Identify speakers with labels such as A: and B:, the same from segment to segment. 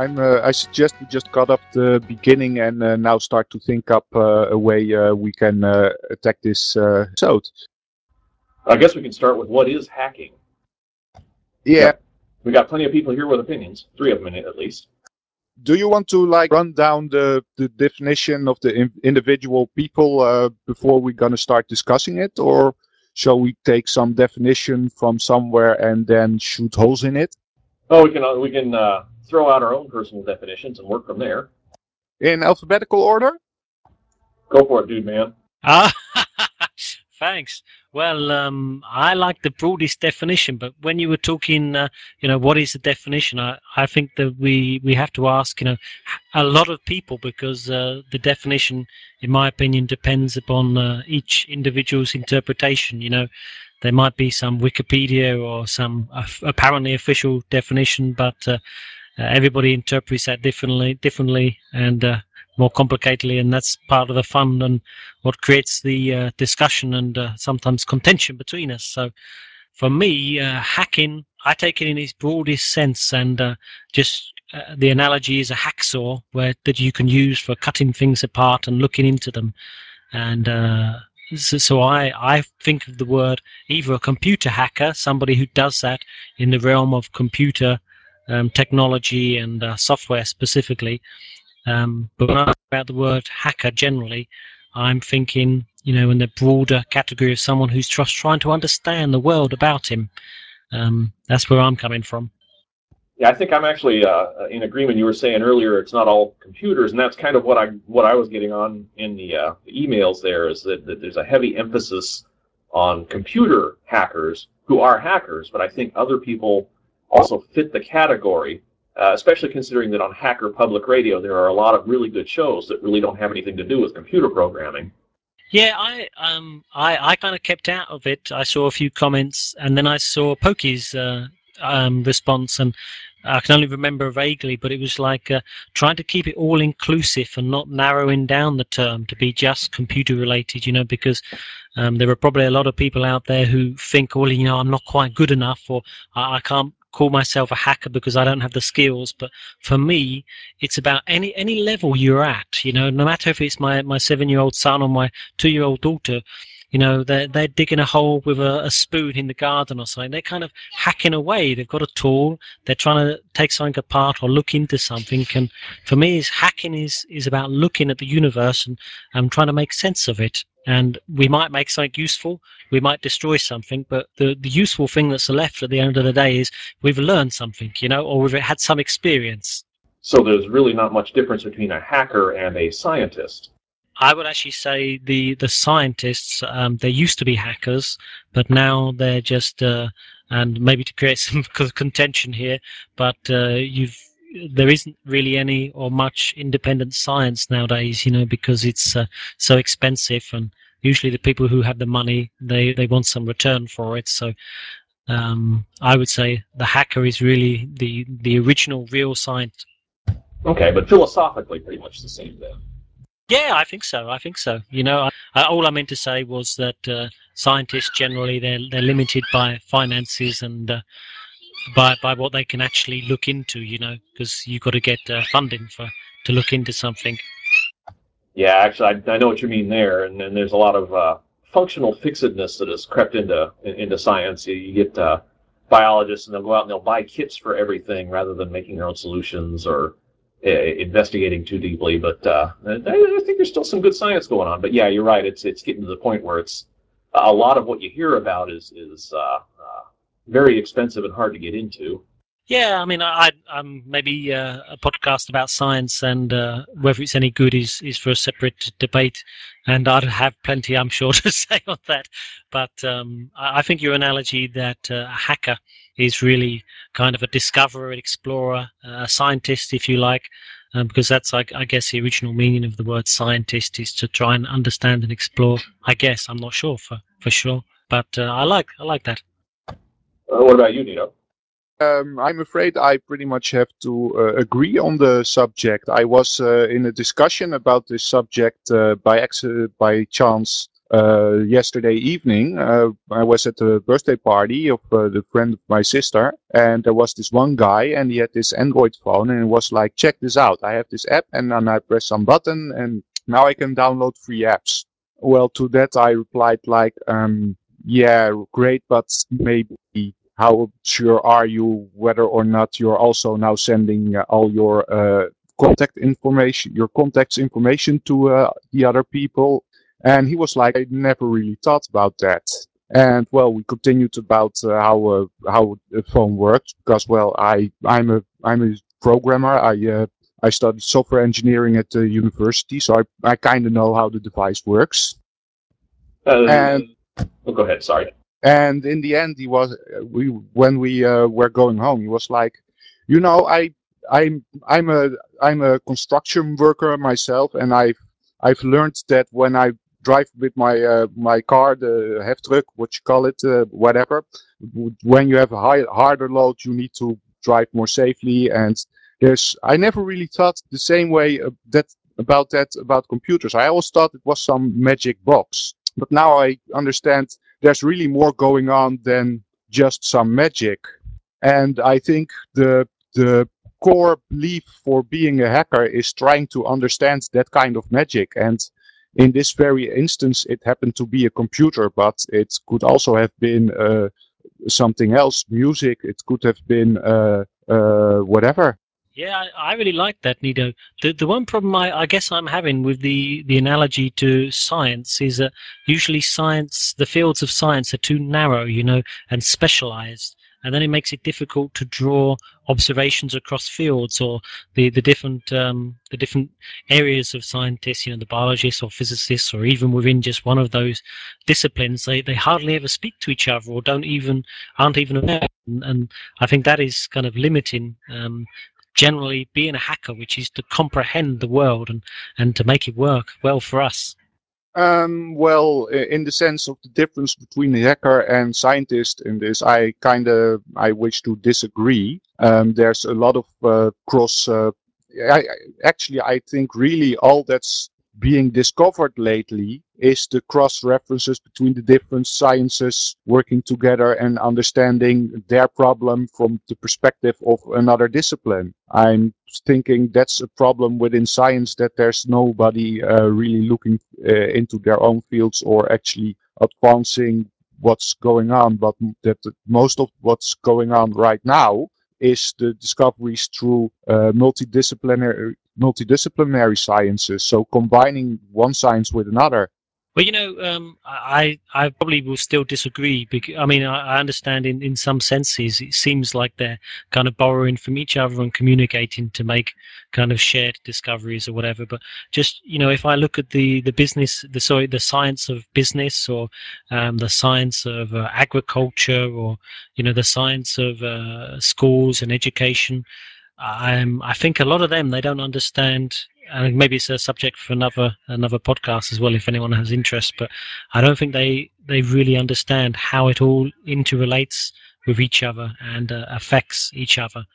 A: I suggest we just cut off the beginning and now start to think up a way we can attack this episode.
B: I guess we can start with what is hacking.
A: Yeah.
B: We got plenty of people here with opinions, 3 of them at least.
A: Do you want to run down the definition of the individual people before we're gonna start discussing it, or shall we take some definition from somewhere and then shoot holes in it?
B: Oh, we can throw out our own personal definitions and work from there.
A: In alphabetical order?
B: Go for it, dude, man.
C: Thanks. Well, I like the broadest definition, but when you were talking, what is the definition? I think that we have to ask, a lot of people, because the definition, in my opinion, depends upon each individual's interpretation. There might be some Wikipedia or some apparently official definition, but everybody interprets that differently, and more complicatedly, and that's part of the fun and what creates the discussion and sometimes contention between us. So for me, hacking, I take it in its broadest sense, and the analogy is a hacksaw that you can use for cutting things apart and looking into them. And so I think of the word either a computer hacker, somebody who does that in the realm of computer technology and software specifically. But when I think about the word hacker generally, I'm thinking, in the broader category of someone who's just trying to understand the world about him. That's where I'm coming from.
B: Yeah, I think I'm actually in agreement. You were saying earlier it's not all computers, and that's kind of what I was getting on in the emails there, is that there's a heavy emphasis on computer hackers who are hackers, but I think other people also fit the category. Especially considering that on Hacker Public Radio there are a lot of really good shows that really don't have anything to do with computer programming.
C: Yeah, I kind of kept out of it. I saw a few comments, and then I saw Pokey's response, and I can only remember vaguely, but it was like trying to keep it all inclusive and not narrowing down the term to be just computer related, because there are probably a lot of people out there who think, well, I'm not quite good enough, or I can't call myself a hacker because I don't have the skills. But for me, it's about any level you're at, no matter if it's my 7-year-old son or my 2-year-old daughter. They're digging a hole with a spoon in the garden or something. They're kind of hacking away. They've got a tool. They're trying to take something apart or look into something. And for me, hacking is about looking at the universe and trying to make sense of it. And we might make something useful. We might destroy something. But the useful thing that's left at the end of the day is we've learned something, or we've had some experience.
B: So there's really not much difference between a hacker and a scientist.
C: I would actually say the scientists, they used to be hackers, but now they're just, and maybe to create some contention here, but there isn't really any or much independent science nowadays, because it's so expensive, and usually the people who have the money, they want some return for it. So I would say the hacker is really the original real scientist.
B: Okay, but philosophically pretty much the same then.
C: Yeah, I think so. All I meant to say was that scientists generally they're limited by finances and by what they can actually look into. Because you've got to get funding to look into something.
B: Yeah, actually, I know what you mean there, and then there's a lot of functional fixedness that has crept into science. You get biologists, and they'll go out and they'll buy kits for everything rather than making their own solutions or investigating too deeply. But I think there's still some good science going on. But yeah, you're right. It's getting to the point where it's a lot of what you hear about is very expensive and hard to get into.
C: Yeah, I mean, I'm maybe a podcast about science and whether it's any good is for a separate debate, and I'd have plenty, I'm sure, to say on that. But I think your analogy that a hacker is really kind of a discoverer, explorer, a scientist, if you like, because that's, I guess, the original meaning of the word scientist is to try and understand and explore. I guess I'm not sure for sure, but I like that.
B: What about you, Nito?
A: I'm afraid I pretty much have to agree on the subject. I was in a discussion about this subject by chance yesterday evening, I was at the birthday party of the friend of my sister, and there was this one guy, and he had this Android phone, and it was like, check this out. I have this app, and then I press some button, and now I can download free apps. Well, to that I replied like, yeah, great, but maybe how sure are you whether or not you're also now sending all your contacts information to the other people? And he was like, I never really thought about that. And well, we continued about how the phone works because well, I'm a programmer. I studied software engineering at the university, so I kind of know how the device works. And
B: go ahead. Sorry.
A: And in the end, when we were going home, he was like, you know, I'm a construction worker myself, and I've learned that when I drive with my car, the heftruck, what you call it, whatever, when you have a harder load, you need to drive more safely. And I never really thought the same way about computers. I always thought it was some magic box, but now I understand there's really more going on than just some magic. And I think the core belief for being a hacker is trying to understand that kind of magic. And in this very instance, it happened to be a computer, but it could also have been something else, music. It could have been whatever.
C: Yeah, I really like that, Nido. The one problem I guess I'm having with the analogy to science is that usually the fields of science are too narrow, and specialized, and then it makes it difficult to draw observations across fields or the different areas of scientists, the biologists or physicists, or even within just one of those disciplines, they hardly ever speak to each other or aren't even aware, and I think that is kind of limiting. Generally being a hacker, which is to comprehend the world and to make it work well for us.
A: Well, in the sense of the difference between a hacker and scientist in this, I wish to disagree. There's a lot of cross. I think really all that's being discovered lately is the cross references between the different sciences working together and understanding their problem from the perspective of another discipline. I'm thinking that's a problem within science, that there's nobody really looking into their own fields or actually advancing what's going on, but that most of what's going on right now is the discoveries through multidisciplinary sciences. So combining one science with another.
C: Well, I probably will still disagree because I understand in some senses it seems like they're kind of borrowing from each other and communicating to make kind of shared discoveries or whatever. But just if I look at the science of business, or the science of agriculture, or the science of schools and education, I think a lot of them, they don't understand. Maybe it's a subject for another podcast as well, if anyone has interest. But I don't think they really understand how it all interrelates with each other and affects each other.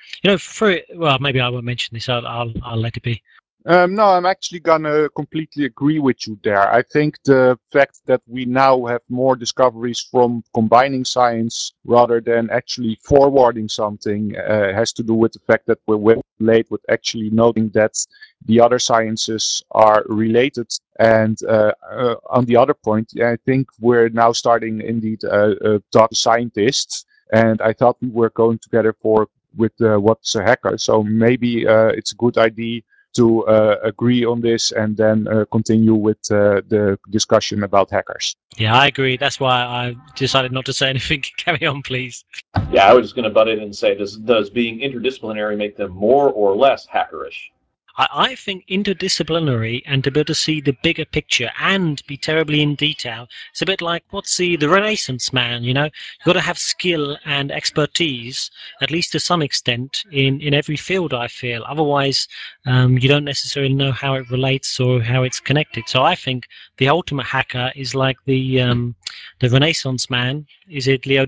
C: Well, maybe I won't mention this. I'll let it be.
A: No, I'm actually gonna completely agree with you there. I think the fact that we now have more discoveries from combining science rather than actually forwarding something has to do with the fact that we're way late with actually noting that the other sciences are related. And on the other point, I think we're now starting indeed talk to scientists. And I thought we were going together with what's a hacker. So maybe it's a good idea to agree on this and then continue with the discussion about hackers.
C: Yeah, I agree. That's why I decided not to say anything. Carry on, please.
B: Yeah, I was just going to butt in and say, does being interdisciplinary make them more or less hackerish?
C: I think interdisciplinary and to be able to see the bigger picture and be terribly in detail. It's a bit like what's the Renaissance man, You've got to have skill and expertise, at least to some extent, in every field, I feel. Otherwise, you don't necessarily know how it relates or how it's connected. So I think the ultimate hacker is like the Renaissance man. Is it Leo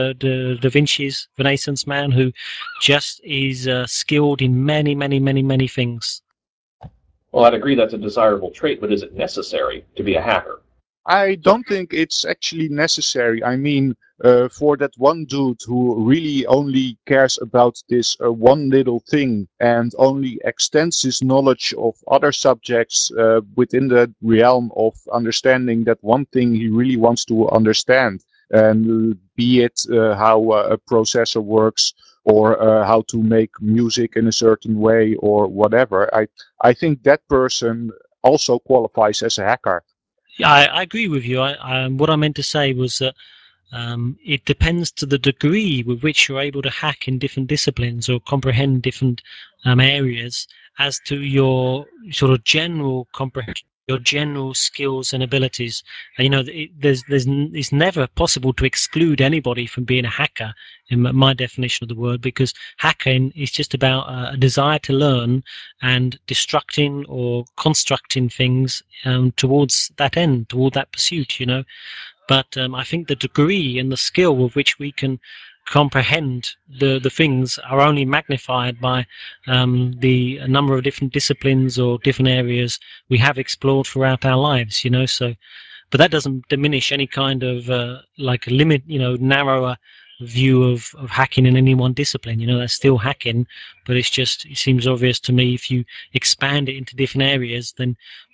C: da Vinci's Renaissance man, who just is skilled in many, many, many, many things?
B: Well, I'd agree that's a desirable trait, but is it necessary to be a hacker?
A: I don't think it's actually necessary. I mean, for that one dude who really only cares about this one little thing and only extends his knowledge of other subjects within the realm of understanding that one thing he really wants to understand, and be it how a processor works or how to make music in a certain way or whatever. I think that person also qualifies as a hacker.
C: Yeah, I agree with you. What I meant to say was that it depends to the degree with which you're able to hack in different disciplines or comprehend different areas as to your sort of general comprehension, your general skills and abilities. And, you know, it's never possible to exclude anybody from being a hacker in my definition of the word, because hacking is just about a desire to learn and destructing or constructing things towards that end, toward that pursuit, you know. But I think the degree and the skill with which we can comprehend the things are only magnified by the number of different disciplines or different areas we have explored throughout our lives, you know. So, but that doesn't diminish any kind of like limit, you know, narrower view of hacking in any one discipline. You know, that's still hacking, but it seems obvious to me if you expand it into different areas, then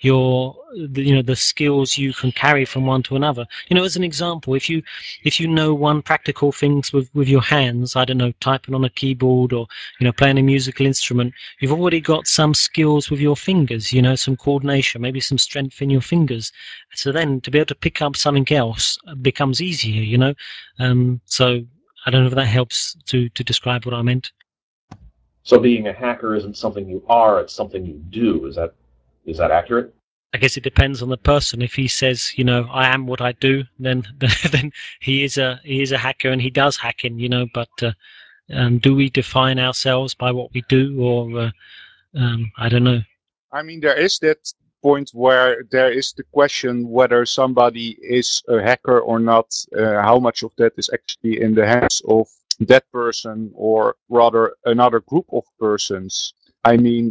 C: the skills you can carry from one to another. You know, as an example, if you know one practical things with your hands, I don't know, typing on a keyboard or, you know, playing a musical instrument, you've already got some skills with your fingers, you know, some coordination, maybe some strength in your fingers. So then to be able to pick up something else becomes easier, you know. So I don't know if that helps to describe what I meant.
B: So being a hacker isn't something you are; it's something you do. Is that accurate?
C: I guess it depends on the person. If he says, you know, I am what I do, then then he is a hacker and he does hacking, you know. But do we define ourselves by what we do, or I don't know.
A: I mean, there is that point where there is the question whether somebody is a hacker or not, how much of that is actually in the hands of that person or rather another group of persons. I mean,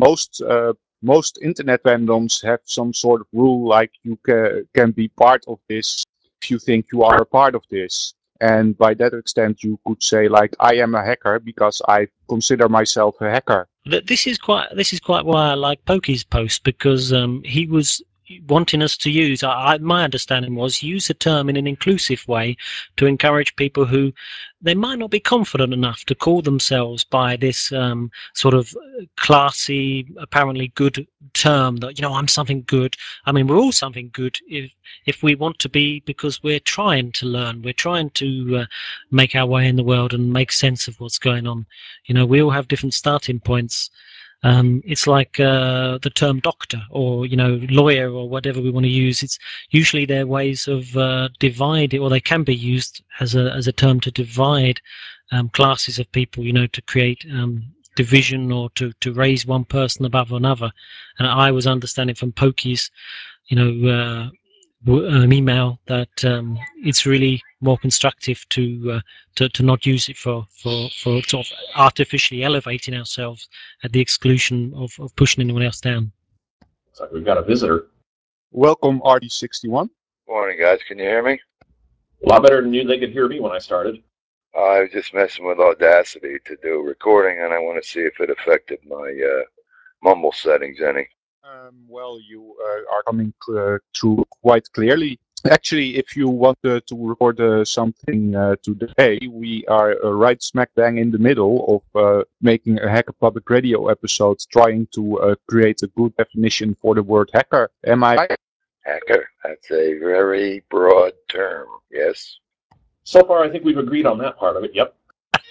A: most internet randoms have some sort of rule like you can be part of this if you think you are a part of this. And by that extent, you could say like, I am a hacker because I consider myself a hacker.
C: This is quite why I like Pokey's post, because he was wanting us to use. My understanding was use the term in an inclusive way to encourage people who they might not be confident enough to call themselves by this sort of classy, apparently good term that, you know, I'm something good. I mean, we're all something good if we want to be, because we're trying to learn, we're trying to make our way in the world and make sense of what's going on. You know, we all have different starting points. It's like the term doctor or, you know, lawyer or whatever we want to use. It's usually their ways of dividing, or they can be used as a term to divide classes of people. You know, to create division or to raise one person above another. And I was understanding from Pokey's, you know, email that it's really more constructive to not use it for sort of artificially elevating ourselves at the exclusion of pushing anyone else down.
B: Looks like we've got a visitor.
A: Welcome, RD61.
D: Morning, guys. Can you hear me?
B: A lot better than you. They could hear me when I started.
D: I was just messing with Audacity to do a recording, and I want to see if it affected my mumble settings any.
A: Well, you are coming through quite clearly. Actually, if you want to record something today, we are right smack bang in the middle of making a Hacker Public Radio episode, trying to create a good definition for the word hacker. Am I right?
D: Hacker. That's a very broad term. Yes.
B: So far, I think we've agreed on that part of it. Yep.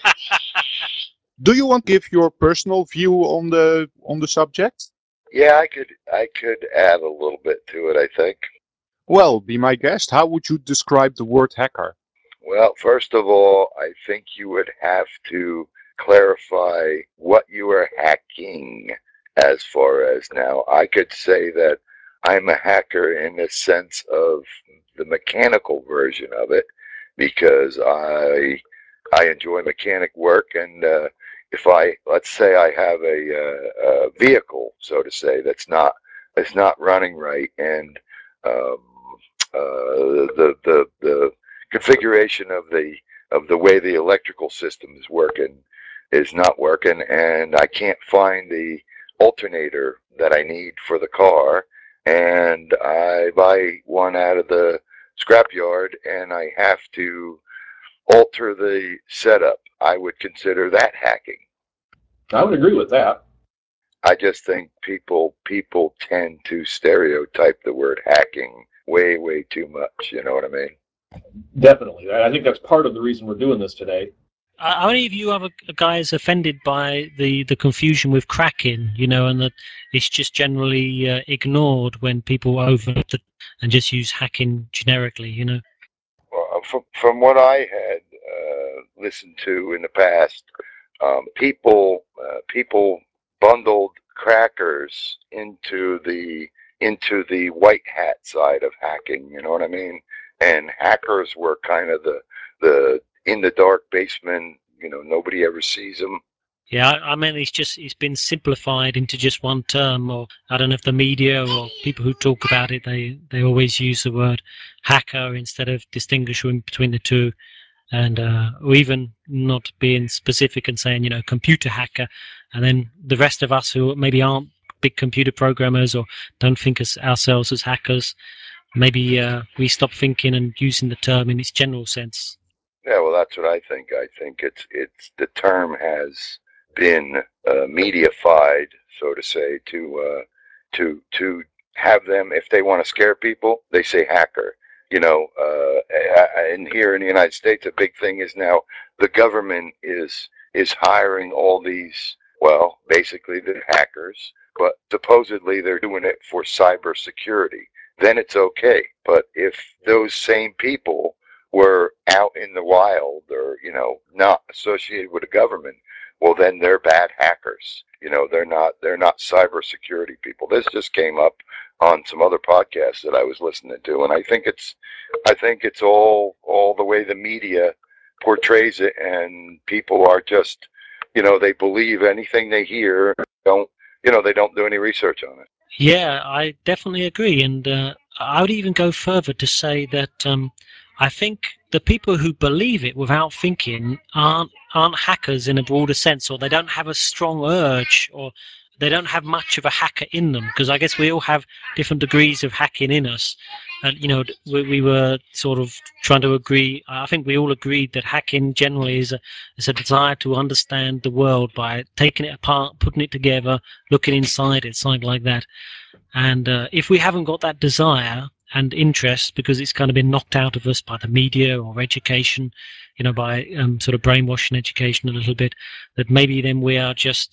A: Do you want to give your personal view on the subject?
D: Yeah, I could add a little bit to it, I think.
A: Well, be my guest. How would you describe the word hacker?
D: Well, first of all, I think you would have to clarify what you are hacking. As far as now, I could say that I'm a hacker in the sense of the mechanical version of it, because I enjoy mechanic work, and if let's say I have a vehicle, so to say, that's not running right, and the configuration of the way the electrical system is working is not working, and I can't find the alternator that I need for the car, and I buy one out of the scrapyard, and I have to alter the setup. I would consider that hacking.
B: I would agree with that.
D: I just think people tend to stereotype the word hacking way too much. You know what I mean?
B: Definitely. I think that's part of the reason we're doing this today.
C: Are any of you other guys offended by the confusion with cracking, and that it's just generally ignored when people and just use hacking generically,
D: Well, from what I had listened to in the past, people bundled crackers into the white hat side of hacking. You know what I mean? And hackers were kind of the in the dark basement. Nobody ever sees them.
C: Yeah, I mean, it's been simplified into just one term, or I don't know if the media or people who talk about it, they always use the word hacker instead of distinguishing between the two, and or even not being specific and saying, computer hacker, and then the rest of us who maybe aren't big computer programmers or don't think as ourselves as hackers, maybe we stop thinking and using the term in its general sense.
D: Yeah, well, that's what I think. I think it's the term has been mediafied, so to say, to have them, if they want to scare people, they say hacker. And here in the United States, a big thing is now the government is hiring all these, well, basically the hackers, but supposedly they're doing it for cybersecurity. Then it's okay. But if those same people were out in the wild or, not associated with the government, well, then they're bad hackers. They're not cybersecurity people. This just came up on some other podcasts that I was listening to, and I think it's all the way the media portrays it, and people are just, they believe anything they hear. They don't do any research on it.
C: Yeah, I definitely agree, and I would even go further to say that I think the people who believe it without thinking aren't hackers in a broader sense, or they don't have a strong urge, or they don't have much of a hacker in them. Because I guess we all have different degrees of hacking in us. And we were sort of trying to agree. I think we all agreed that hacking generally is a desire to understand the world by taking it apart, putting it together, looking inside it, something like that. And if we haven't got that desire and interest because it's kind of been knocked out of us by the media or education, by sort of brainwashing education a little bit, that maybe then we are just,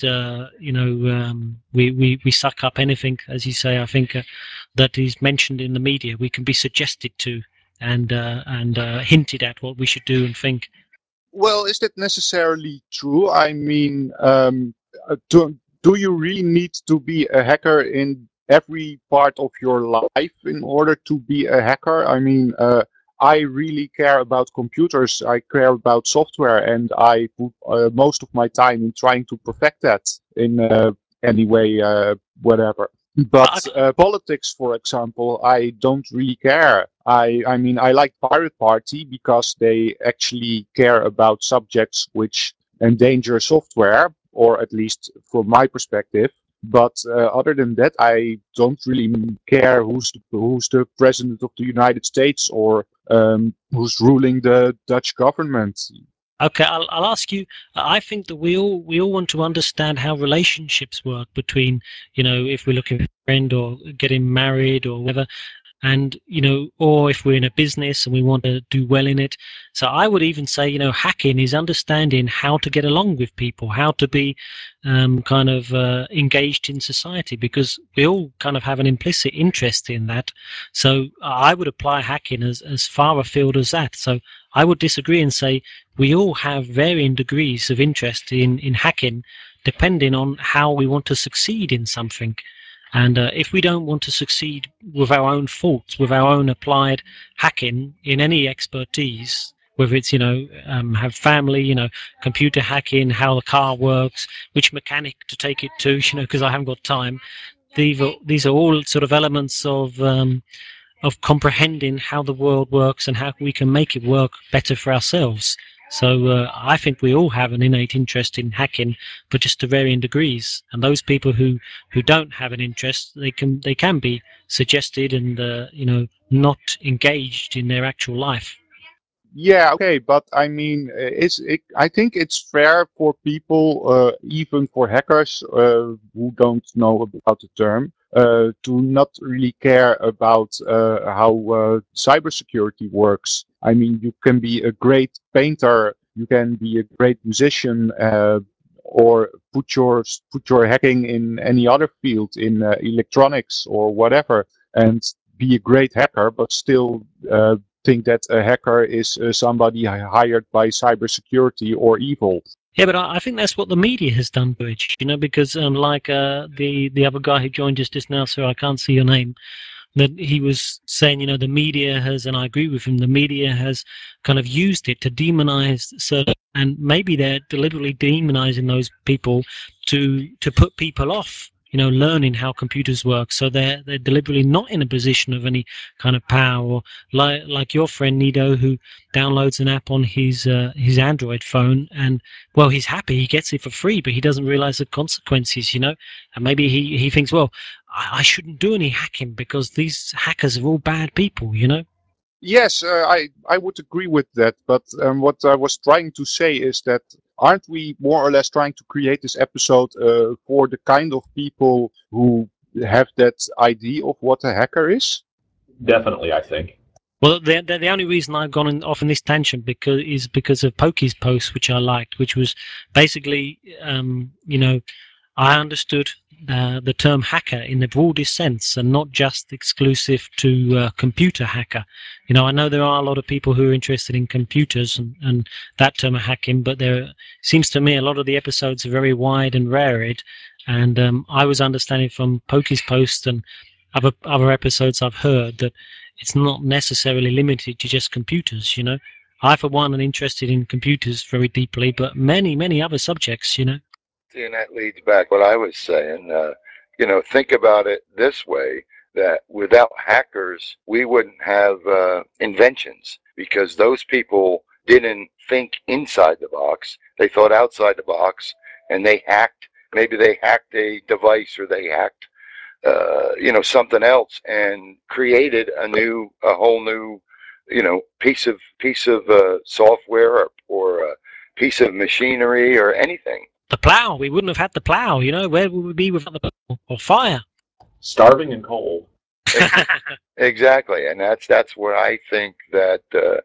C: we suck up anything, as you say. I think that is mentioned in the media. We can be suggested to and hinted at what we should do and think.
A: Well, is that necessarily true? I mean, do you really need to be a hacker in every part of your life in order to be a hacker? I mean, I really care about computers. I care about software, and I put most of my time in trying to perfect that in any way, whatever. But politics, for example, I don't really care. I mean, I like Pirate Party because they actually care about subjects which endanger software, or at least from my perspective. But other than that, I don't really care who's the president of the United States or who's ruling the Dutch government.
C: Okay, I'll ask you. I think that we all want to understand how relationships work between, if we're looking for a friend or getting married or whatever, and or if we're in a business and we want to do well in it. So I would even say, hacking is understanding how to get along with people, how to be kind of engaged in society, because we all kind of have an implicit interest in that. So I would apply hacking as far afield as that. So I would disagree and say we all have varying degrees of interest in hacking, depending on how we want to succeed in something. And if we don't want to succeed with our own faults, with our own applied hacking in any expertise, whether it's, have family, computer hacking, how the car works, which mechanic to take it to, because I haven't got time. These are all sort of elements of comprehending how the world works and how we can make it work better for ourselves. So I think we all have an innate interest in hacking, but just to varying degrees. And those people who don't have an interest, they can be suggested and not engaged in their actual life.
A: Yeah, okay, but I mean, I think it's fair for people, even for hackers who don't know about the term, to not really care about how cybersecurity works. I mean, you can be a great painter, you can be a great musician, or put your hacking in any other field, in electronics or whatever, and be a great hacker, but still think that a hacker is somebody hired by cybersecurity or evil.
C: Yeah, but I think that's what the media has done to it, because like the other guy who joined us just now, so I can't see your name, that he was saying, the media has, and I agree with him, the media has kind of used it to demonize certain, and maybe they're deliberately demonizing those people to put people off, learning how computers work. So they're deliberately not in a position of any kind of power, or like your friend Nido, who downloads an app on his Android phone, and well, he's happy, he gets it for free, but he doesn't realize the consequences, and maybe he thinks, well, I shouldn't do any hacking because these hackers are all bad people.
A: Yes, I would agree with that. But what I was trying to say is that aren't we more or less trying to create this episode for the kind of people who have that idea of what a hacker is?
B: Definitely, I think.
C: Well, the only reason I've gone off in this tangent is because of Pokey's post, which I liked, which was basically, I understood the term hacker in the broadest sense and not just exclusive to computer hacker. I know there are a lot of people who are interested in computers and that term of hacking, but there seems to me a lot of the episodes are very wide and varied. And I was understanding from Pokey's post and other episodes I've heard that it's not necessarily limited to just computers. I, for one, am interested in computers very deeply, but many other subjects.
D: And that leads back what I was saying. Think about it this way: that without hackers, we wouldn't have inventions, because those people didn't think inside the box; they thought outside the box, and they hacked. Maybe they hacked a device, or they hacked, something else, and created a whole new, piece of software, or a piece of machinery, or anything.
C: The plow. We wouldn't have had the plow. Where would we be without the plow or fire?
B: Starving and cold.
D: Exactly, and that's where I think that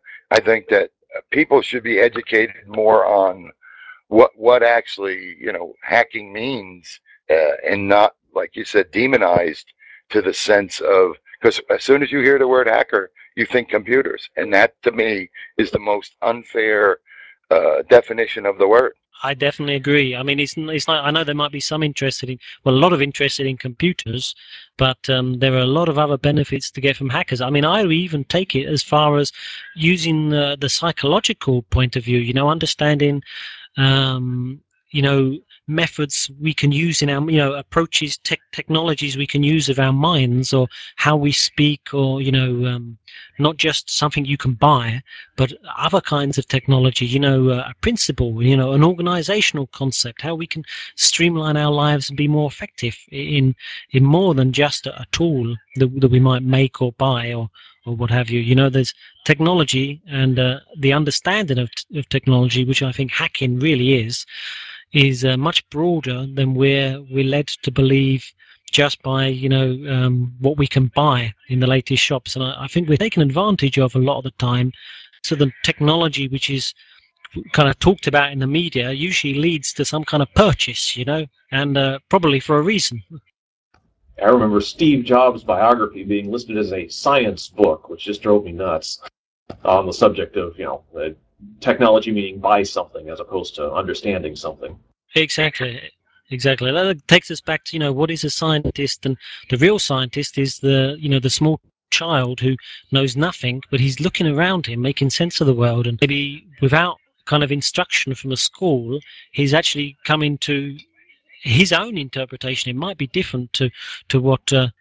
D: people should be educated more on what actually hacking means, and not, like you said, demonized to the sense of, because as soon as you hear the word hacker, you think computers, and that to me is the most unfair definition of the word.
C: I definitely agree. I mean, it's like, I know there might be some a lot of interested in computers, but there are a lot of other benefits to get from hackers. I mean, I would even take it as far as using the psychological point of view. Understanding, um, methods we can use in our, approaches, technologies we can use of our minds, or how we speak, or not just something you can buy, but other kinds of technology, a principle, an organizational concept, how we can streamline our lives and be more effective in more than just a tool that we might make or buy, or what have you. There's technology, and the understanding of technology, which I think hacking really is much broader than we're led to believe just by what we can buy in the latest shops. And I think we're taken advantage of a lot of the time. So the technology which is kind of talked about in the media usually leads to some kind of purchase, and probably for a reason.
B: I remember Steve Jobs' biography being listed as a science book, which just drove me nuts, on the subject of technology meaning buy something as opposed to understanding something.
C: Exactly. That takes us back to what is a scientist, and the real scientist is the small child who knows nothing, but he's looking around him, making sense of the world, and maybe without kind of instruction from a school, he's actually coming to his own interpretation. It might be different to what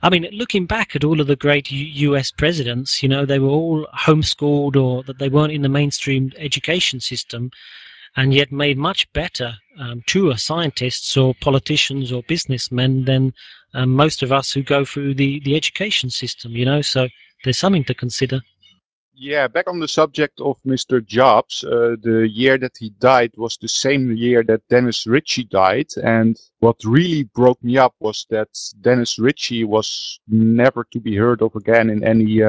C: I mean, looking back at all of the great US presidents, they were all homeschooled or that they weren't in the mainstream education system, and yet made much better, truer scientists or politicians or businessmen than most of us who go through the education system, so there's something to consider.
A: Yeah, back on the subject of Mr. Jobs, the year that he died was the same year that Dennis Ritchie died. And what really broke me up was that Dennis Ritchie was never to be heard of again in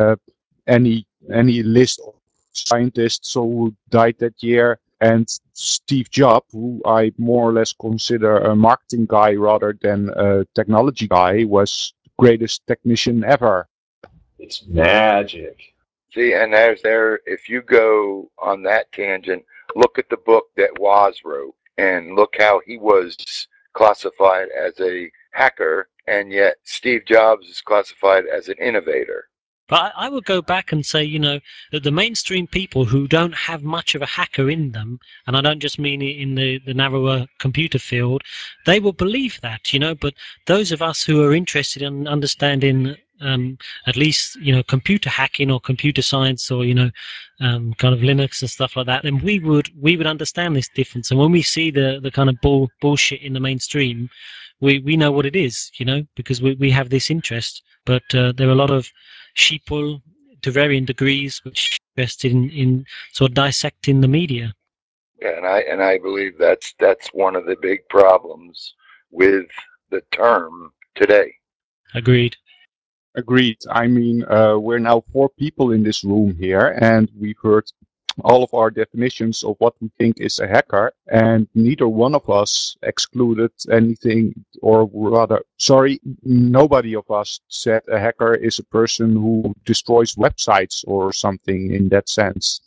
A: any list of scientists who died that year. And Steve Jobs, who I more or less consider a marketing guy rather than a technology guy, was the greatest technician ever.
B: It's magic.
D: See, and if you go on that tangent, look at the book that Woz wrote and look how he was classified as a hacker, and yet Steve Jobs is classified as an innovator.
C: But I would go back and say, that the mainstream people who don't have much of a hacker in them, and I don't just mean it in the narrower computer field, they will believe that, but those of us who are interested in understanding at least, computer hacking or computer science or, kind of Linux and stuff like that, then we would understand this difference. And when we see the kind of bullshit in the mainstream, we know what it is, because we have this interest. But there are a lot of sheeple to varying degrees which are interested in sort of dissecting the media.
D: Yeah, and I believe that's one of the big problems with the term today.
C: Agreed.
A: Agreed. I mean, we're now 4 people in this room here, and we've heard all of our definitions of what we think is a hacker, and neither one of us excluded anything, or rather, sorry, nobody of us said a hacker is a person who destroys websites or something in that sense.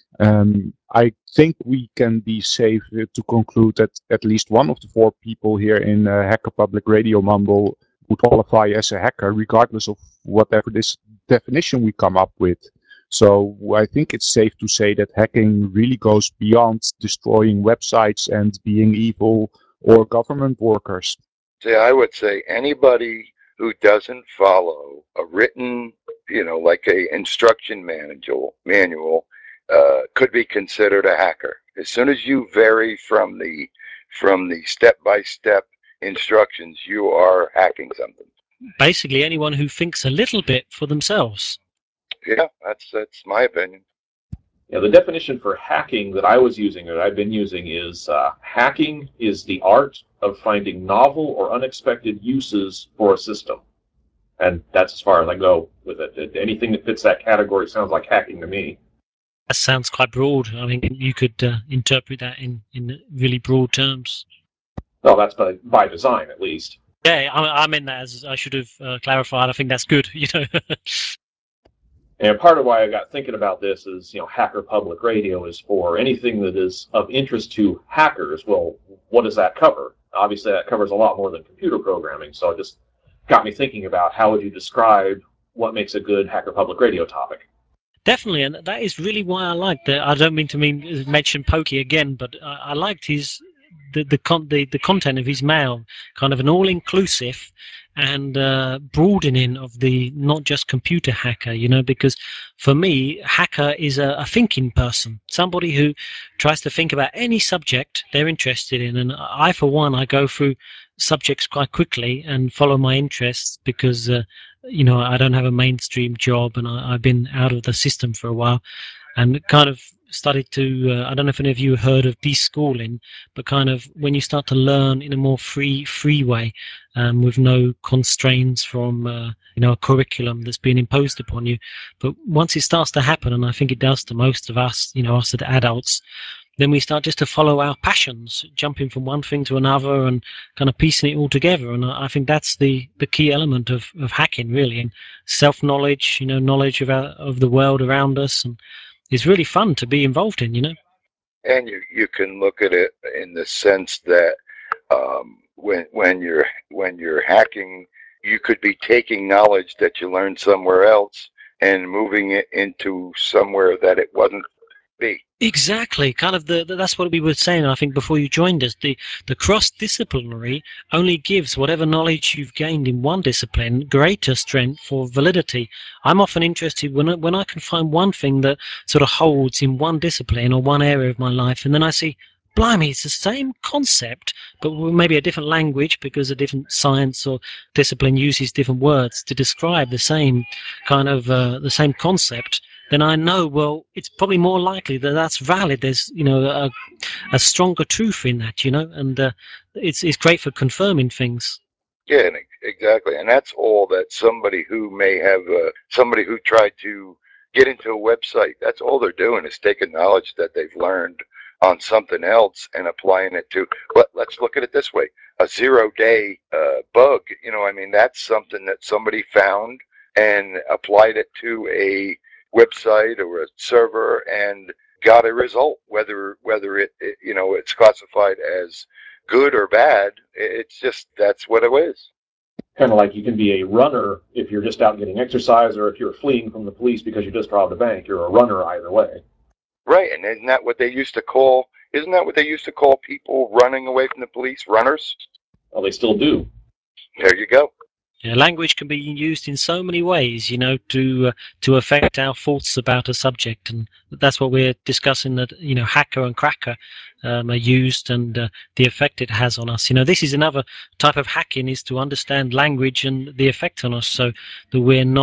A: I think we can be safe to conclude that at least one of the 4 people here in Hacker Public Radio Mumble would qualify as a hacker, regardless of whatever this definition we come up with. So I think it's safe to say that hacking really goes beyond destroying websites and being evil or government workers.
D: See, I would say anybody who doesn't follow a written, like a instruction manual, could be considered a hacker. As soon as you vary from the step-by-step instructions, you are hacking something.
C: Basically, anyone who thinks a little bit for themselves.
D: Yeah, that's my opinion.
B: Yeah, the definition for hacking that I was using, or I've been using, is hacking is the art of finding novel or unexpected uses for a system. And that's as far as I go with it. Anything that fits that category sounds like hacking to me.
C: That sounds quite broad. I mean, you could interpret that in really broad terms.
B: Well, that's by design, at least.
C: Yeah, I meant that as I should have clarified. I think that's good,
B: And part of why I got thinking about this is, Hacker Public Radio is for anything that is of interest to hackers. Well, what does that cover? Obviously, that covers a lot more than computer programming. So it just got me thinking about how would you describe what makes a good Hacker Public Radio topic?
C: Definitely, and that is really why I liked it. I don't mean to mention Pokey again, but I liked the content of his mail, kind of an all-inclusive and broadening of the not just computer hacker, because for me, hacker is a thinking person, somebody who tries to think about any subject they're interested in. And I, for one, I go through subjects quite quickly and follow my interests because I don't have a mainstream job and I've been out of the system for a while, and kind of started to I don't know if any of you heard of deschooling, but kind of when you start to learn in a more free way, with no constraints from a curriculum that's being imposed upon you. But once it starts to happen, and I think it does to most of us, us as adults, then we start just to follow our passions, jumping from one thing to another and kind of piecing it all together. And I think that's the key element of hacking, really, and self-knowledge, knowledge of the world around us. And it's really fun to be involved in,
D: And you can look at it in the sense that when you're hacking, you could be taking knowledge that you learned somewhere else and moving it into somewhere that it wasn't be.
C: Exactly, kind of that's what we were saying. I think before you joined us, the cross-disciplinary only gives whatever knowledge you've gained in one discipline greater strength for validity. I'm often interested when I can find one thing that sort of holds in one discipline or one area of my life, and then I see, blimey, it's the same concept, but with maybe a different language because a different science or discipline uses different words to describe the same kind of the same concept. Then I know, well, it's probably more likely that that's valid. There's, a stronger truth in that, and it's great for confirming things.
D: Yeah, and exactly. And that's all that somebody who may have, somebody who tried to get into a website, that's all they're doing is taking knowledge that they've learned on something else and applying it to, let's look at it this way, a 0-day bug. I mean, that's something that somebody found and applied it to a website or a server and got a result, whether it's classified as good or bad. It's just, that's what it is.
B: Kind of like you can be a runner if you're just out getting exercise, or if you're fleeing from the police because you just robbed a bank. You're a runner either way.
D: Right, and isn't that what they used to call? Isn't that what they used to call people running away from the police? Runners.
B: Well, they still do.
D: There you go.
C: Yeah, language can be used in so many ways, to affect our thoughts about a subject, and that's what we're discussing. That hacker and cracker are used, and the effect it has on us. This is another type of hacking, is to understand language and the effect on us, so that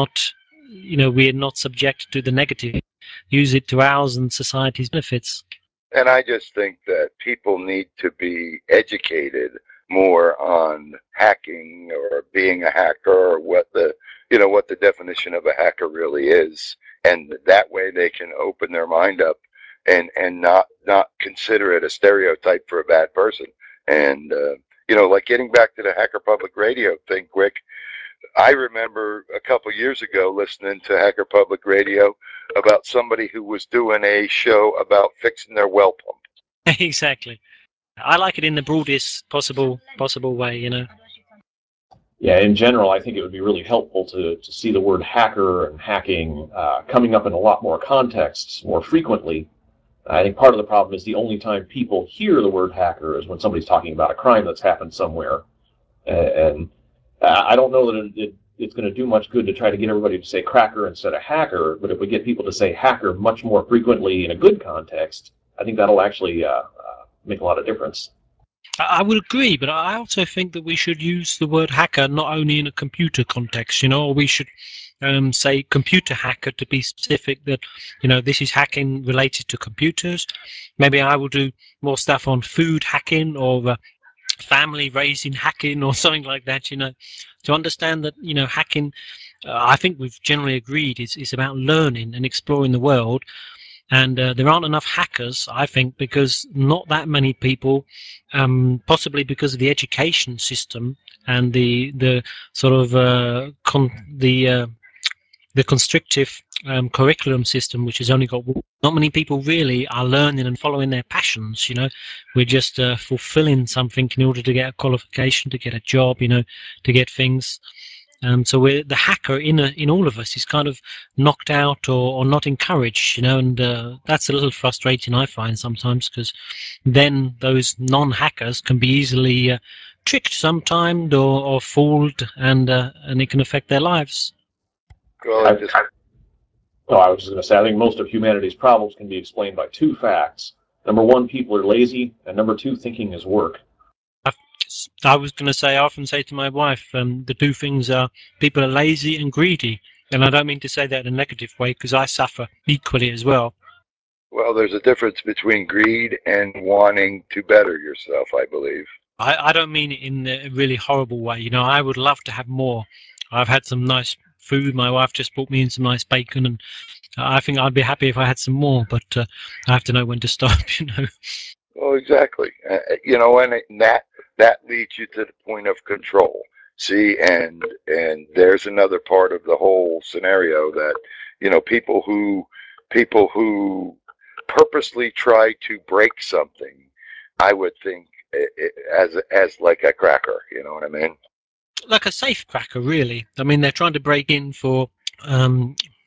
C: we're not subject to the negative. Use it to ours and society's benefits.
D: And I just think that people need to be educated more on hacking or being a hacker, or what the definition of a hacker really is, and that way they can open their mind up and not consider it a stereotype for a bad person. And like getting back to the Hacker Public Radio thing quick, I remember a couple years ago listening to Hacker Public Radio about somebody who was doing a show about fixing their well pump.
C: Exactly. I like it in the broadest possible way.
B: Yeah, in general, I think it would be really helpful to see the word hacker and hacking coming up in a lot more contexts more frequently. I think part of the problem is the only time people hear the word hacker is when somebody's talking about a crime that's happened somewhere. And I don't know that it's going to do much good to try to get everybody to say cracker instead of hacker, but if we get people to say hacker much more frequently in a good context, I think that'll actually make a lot of difference.
C: I would agree, but I also think that we should use the word hacker not only in a computer context, or we should say computer hacker to be specific, that, this is hacking related to computers. Maybe I will do more stuff on food hacking, or family raising hacking, or something like that, to understand that, hacking, I think we've generally agreed, is about learning and exploring the world. And there aren't enough hackers, I think, because not that many people, possibly because of the education system and the sort of the constrictive curriculum system, which has only got not many people really are learning and following their passions. We're just fulfilling something in order to get a qualification, to get a job, to get things. So the hacker in all of us is kind of knocked out or not encouraged, and that's a little frustrating, I find, sometimes, because then those non-hackers can be easily tricked sometimes, or fooled, and it can affect their lives.
D: Well,
B: I was just going to say, I think most of humanity's problems can be explained by two facts. Number one, people are lazy, and number two, thinking is work.
C: I was going to say, I often say to my wife, the two things are people are lazy and greedy. And I don't mean to say that in a negative way, because I suffer equally as well.
D: Well, there's a difference between greed and wanting to better yourself, I believe.
C: I don't mean it in a really horrible way. I would love to have more. I've had some nice food. My wife just brought me in some nice bacon, and I think I'd be happy if I had some more, but I have to know when to stop,
D: Well, exactly. And that leads you to the point of control. See, and there's another part of the whole scenario that people who purposely try to break something, I would think as like a cracker. You know what I mean?
C: Like a safe cracker, really. I mean, they're trying to break in for um,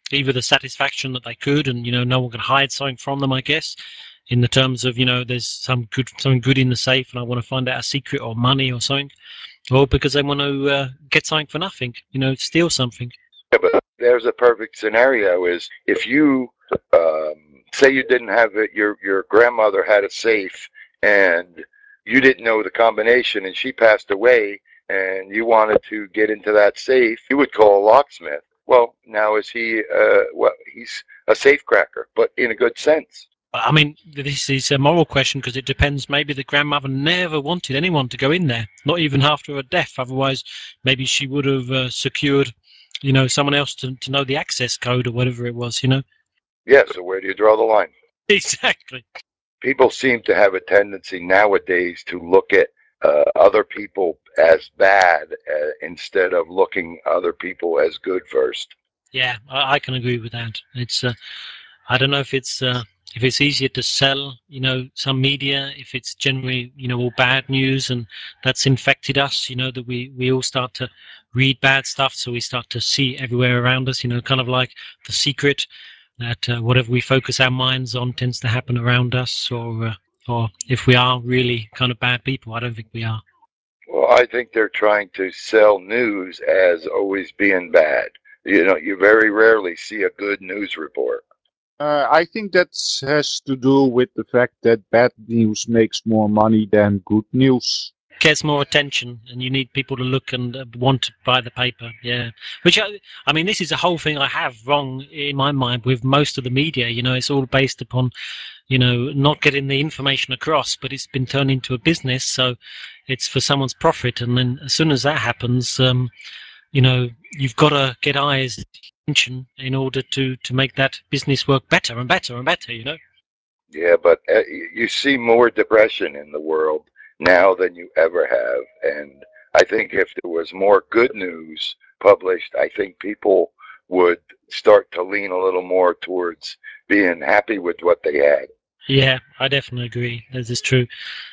C: either the satisfaction that they could, and no one could hide something from them, I guess, in the terms of there's something good in the safe, and I want to find out a secret or money or something, or because they want to get something for nothing, steal something.
D: Yeah, but there's a perfect scenario: is if you say you didn't have it, your grandmother had a safe, and you didn't know the combination, and she passed away, and you wanted to get into that safe, you would call a locksmith. Well, now is he? He's a safe cracker, but in a good sense.
C: I mean, this is a moral question because it depends. Maybe the grandmother never wanted anyone to go in there, not even after her death. Otherwise, maybe she would have secured, someone else to know the access code or whatever it was,
D: Yeah, so where do you draw the line?
C: Exactly.
D: People seem to have a tendency nowadays to look at other people as bad instead of looking other people as good first.
C: Yeah, I can agree with that. It's I don't know if it's easier to sell, some media, if it's generally, all bad news, and that's infected us, that we all start to read bad stuff, so we start to see everywhere around us, kind of like The Secret, that whatever we focus our minds on tends to happen around us, or if we are really kind of bad people, I don't think we are.
D: Well, I think they're trying to sell news as always being bad. You very rarely see a good news report.
A: I think that has to do with the fact that bad news makes more money than good news.
C: Gets more attention, and you need people to look and want to buy the paper. Yeah, which I mean, this is a whole thing I have wrong in my mind with most of the media. It's all based upon not getting the information across, but it's been turned into a business, so it's for someone's profit. And then as soon as that happens, you've got to get eyes attention in order to make that business work better and better and better.
D: Yeah, but you see more depression in the world now than you ever have. And I think if there was more good news published, I think people would start to lean a little more towards being happy with what they had.
C: Yeah, I definitely agree. This is true.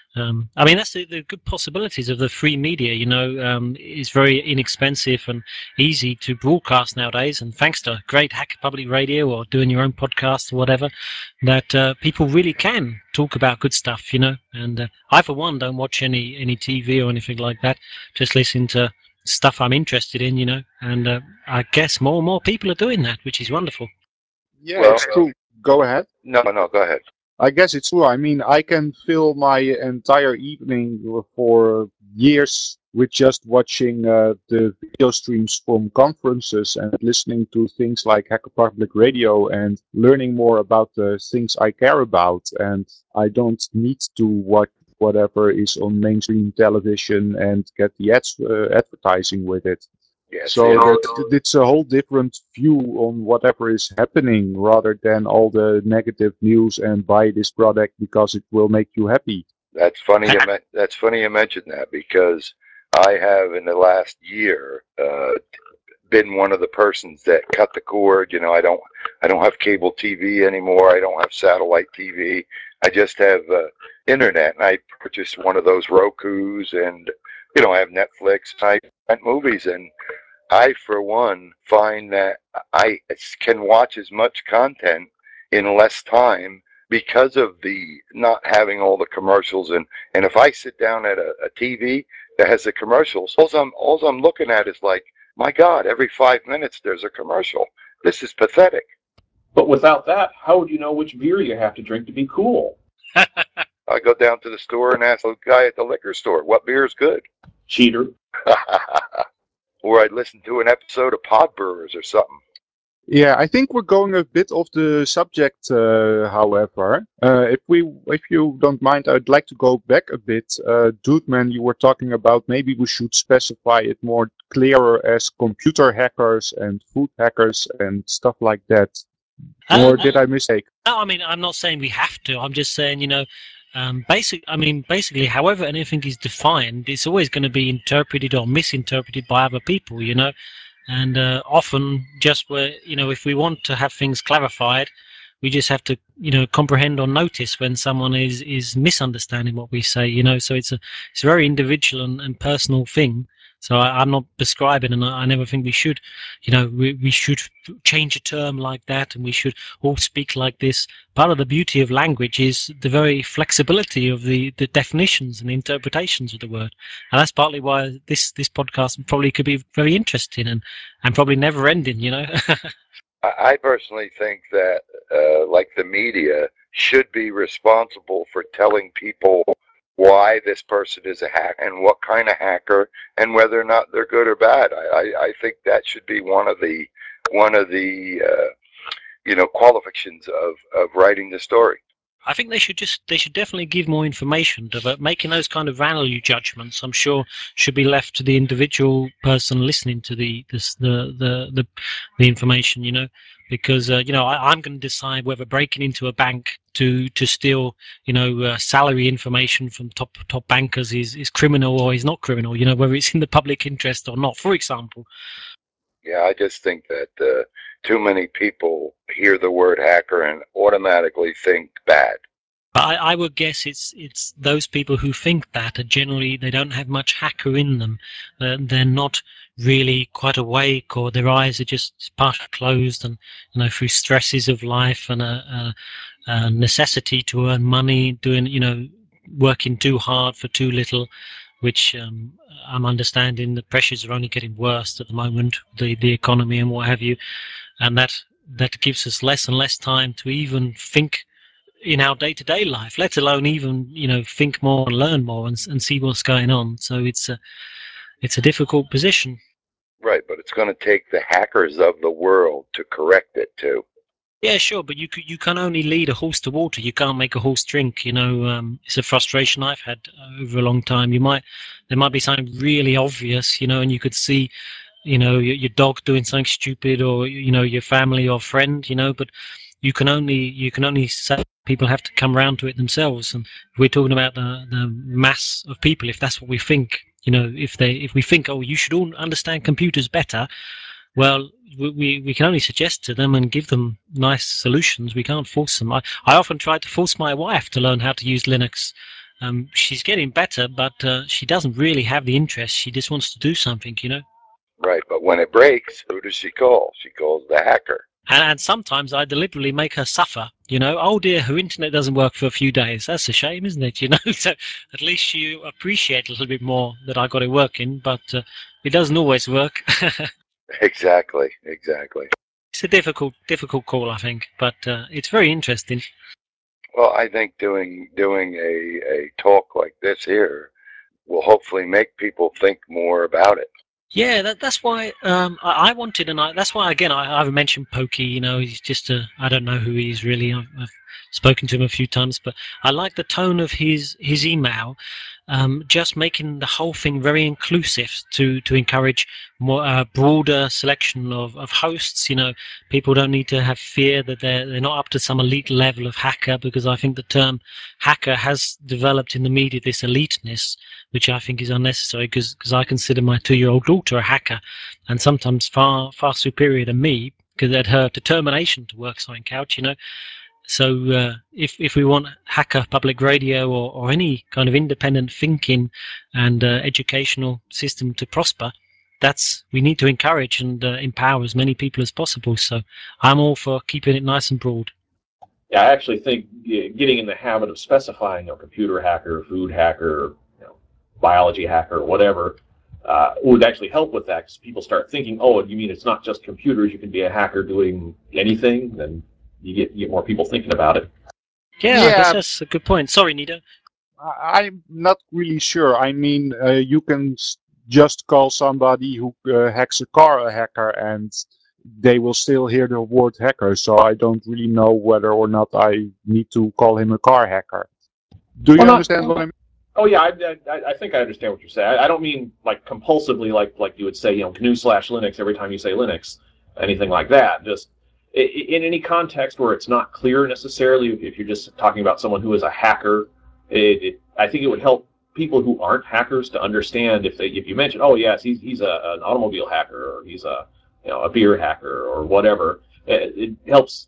C: I mean, that's the good possibilities of the free media. It's very inexpensive and easy to broadcast nowadays, and thanks to great Hacker Public Radio or doing your own podcast or whatever, that people really can talk about good stuff. And I, for one, don't watch any TV or anything like that. Just listen to stuff I'm interested in. And I guess more and more people are doing that, which is wonderful.
A: Yeah,
D: Well,
A: it's true. Go ahead.
D: no, go ahead.
A: I guess it's true. I mean, I can fill my entire evening for years with just watching the video streams from conferences and listening to things like Hacker Public Radio and learning more about the things I care about. And I don't need to watch whatever is on mainstream television and get the ads, advertising with it.
D: Yeah,
A: So it's a whole different view on whatever is happening rather than all the negative news and buy this product because it will make you happy.
D: that's funny. That's funny you mentioned that because I have in the last year been one of the persons that cut the cord. I don't have cable TV anymore. I don't have satellite TV. I just have internet, and I purchased one of those Roku's, and I have Netflix. And I rent movies, and I, for one, find that I can watch as much content in less time because of the not having all the commercials. And if I sit down at a TV that has the commercials, all I'm looking at is like, my God, every 5 minutes there's a commercial. This is pathetic.
B: But without that, how would you know which beer you have to drink to be cool?
D: I go down to the store and ask the guy at the liquor store, what beer is good?
B: Cheater.
D: Or I'd listen to an episode of Pod Brewers or something.
A: Yeah, I think we're going a bit off the subject, however. If you don't mind, I'd like to go back a bit. Dude, man, you were talking about maybe we should specify it more clearer as computer hackers and food hackers and stuff like that. Or did I mistake?
C: No, I mean, I'm not saying we have to. I'm just saying, basically, however anything is defined, it's always going to be interpreted or misinterpreted by other people, and often just if we want to have things clarified, we just have to, comprehend or notice when someone is misunderstanding what we say, so it's a very individual and personal thing. So I'm not prescribing, and I never think we should. We should change a term like that, and we should all speak like this. Part of the beauty of language is the very flexibility of the definitions and interpretations of the word, and that's partly why this podcast probably could be very interesting and probably never ending.
D: I personally think that, like the media, should be responsible for telling people why this person is a hacker and what kind of hacker and whether or not they're good or bad. I think that should be one of the qualifications of writing the story.
C: I think they should definitely give more information, but making those kind of value judgments, I'm sure, should be left to the individual person listening to the information. Because I'm going to decide whether breaking into a bank to steal salary information from top bankers is criminal or is not criminal. Whether it's in the public interest or not, for example.
D: Yeah, I just think that too many people hear the word hacker and automatically think bad.
C: But I would guess it's those people who think that are generally, they don't have much hacker in them. They're not really quite awake, or their eyes are just partially closed, and through stresses of life and a necessity to earn money, working too hard for too little, which I'm understanding the pressures are only getting worse at the moment, the economy and what have you, and that gives us less and less time to even think in our day-to-day life, let alone even think more and learn more and see what's going on. So it's a difficult position.
D: Right, but it's going to take the hackers of the world to correct it too.
C: Yeah, sure, but you can only lead a horse to water. You can't make a horse drink. It's a frustration I've had over a long time. There might be something really obvious, and you could see, your dog doing something stupid, or your family or friend, but you can only say people have to come around to it themselves. And we're talking about the mass of people. If that's what we think, if we think, oh, you should all understand computers better, well, we can only suggest to them and give them nice solutions. We can't force them. I often try to force my wife to learn how to use Linux. She's getting better, but she doesn't really have the interest. She just wants to do something.
D: Right, but when it breaks, who does she call? She calls the hacker.
C: And sometimes I deliberately make her suffer. Oh dear, her internet doesn't work for a few days. That's a shame, isn't it? So at least you appreciate a little bit more that I got it working, but it doesn't always work.
D: Exactly.
C: It's a difficult call, I think, but it's very interesting.
D: Well, I think doing a talk like this here will hopefully make people think more about it.
C: Yeah, that's why I wanted, and that's why again I've mentioned Pokey. He's just I don't know who he is really. I've spoken to him a few times, but I like the tone of his email, just making the whole thing very inclusive to encourage more broader selection of hosts. People don't need to have fear that they're not up to some elite level of hacker, because I think the term hacker has developed in the media this eliteness, which I think is unnecessary, because I consider my 2-year-old daughter a hacker, and sometimes far superior to me, because at her determination to work something out. So if we want hacker public radio or any kind of independent thinking and educational system to prosper, we need to encourage and empower as many people as possible. So I'm all for keeping it nice and broad.
B: Yeah, I actually think getting in the habit of specifying a computer hacker, food hacker, biology hacker, or whatever, would actually help with that, because people start thinking, oh, you mean it's not just computers, you can be a hacker doing anything? Then you get more people thinking about it.
C: Yeah, I guess that's a good point. Sorry, Nito.
A: I'm not really sure. I mean, you can just call somebody who hacks a car a hacker, and they will still hear the word hacker. So I don't really know whether or not I need to call him a car hacker. Do you understand what I mean?
B: Oh yeah, I think I understand what you're saying. I don't mean like compulsively, like you would say, GNU/Linux every time you say Linux, anything like that. Just in any context where it's not clear necessarily, if you're just talking about someone who is a hacker, I think it would help people who aren't hackers to understand if you mention, oh yes, he's an automobile hacker, or he's a beer hacker or whatever. It helps.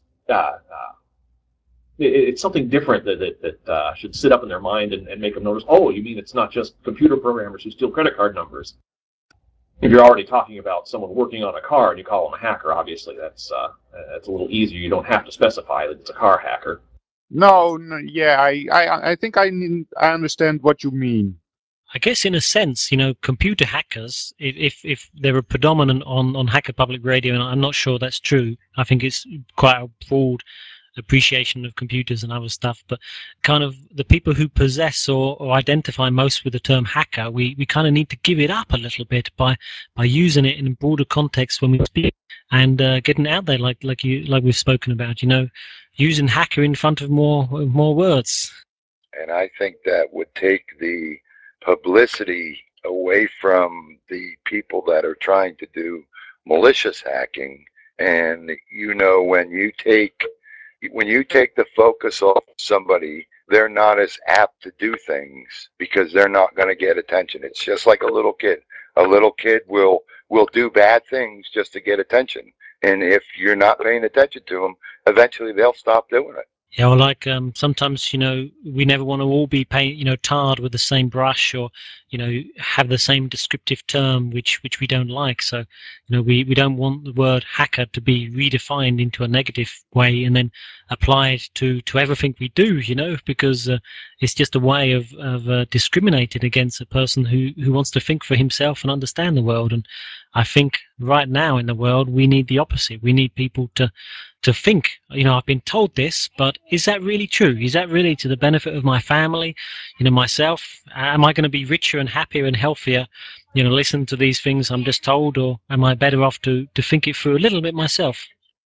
B: It's something different that should sit up in their mind and make them notice, oh, you mean it's not just computer programmers who steal credit card numbers? If you're already talking about someone working on a car and you call them a hacker, obviously that's a little easier. You don't have to specify that it's a car hacker.
A: No, yeah, I think I understand what you mean.
C: I guess in a sense, computer hackers, if they're predominant on Hacker Public Radio, and I'm not sure that's true. I think it's quite a broad appreciation of computers and other stuff, but kind of the people who possess or identify most with the term hacker, we kind of need to give it up a little bit by using it in a broader context when we speak and getting it out there like we've spoken about, using hacker in front of more words.
D: And I think that would take the publicity away from the people that are trying to do malicious hacking. And when you take the focus off somebody, they're not as apt to do things because they're not going to get attention. It's just like a little kid. A little kid will do bad things just to get attention. And if you're not paying attention to them, eventually they'll stop doing it.
C: Yeah, or like sometimes, we never want to all be tarred with the same brush or, have the same descriptive term which we don't like. So, we don't want the word hacker to be redefined into a negative way and then applied to everything we do, because it's just a way of discriminating against a person who wants to think for himself and understand the world. And I think right now in the world, we need the opposite. We need people to think, I've been told this, but is that really true? Is that really to the benefit of my family, myself? Am I going to be richer and happier and healthier, listen to these things I'm just told, or am I better off to think it through a little bit myself?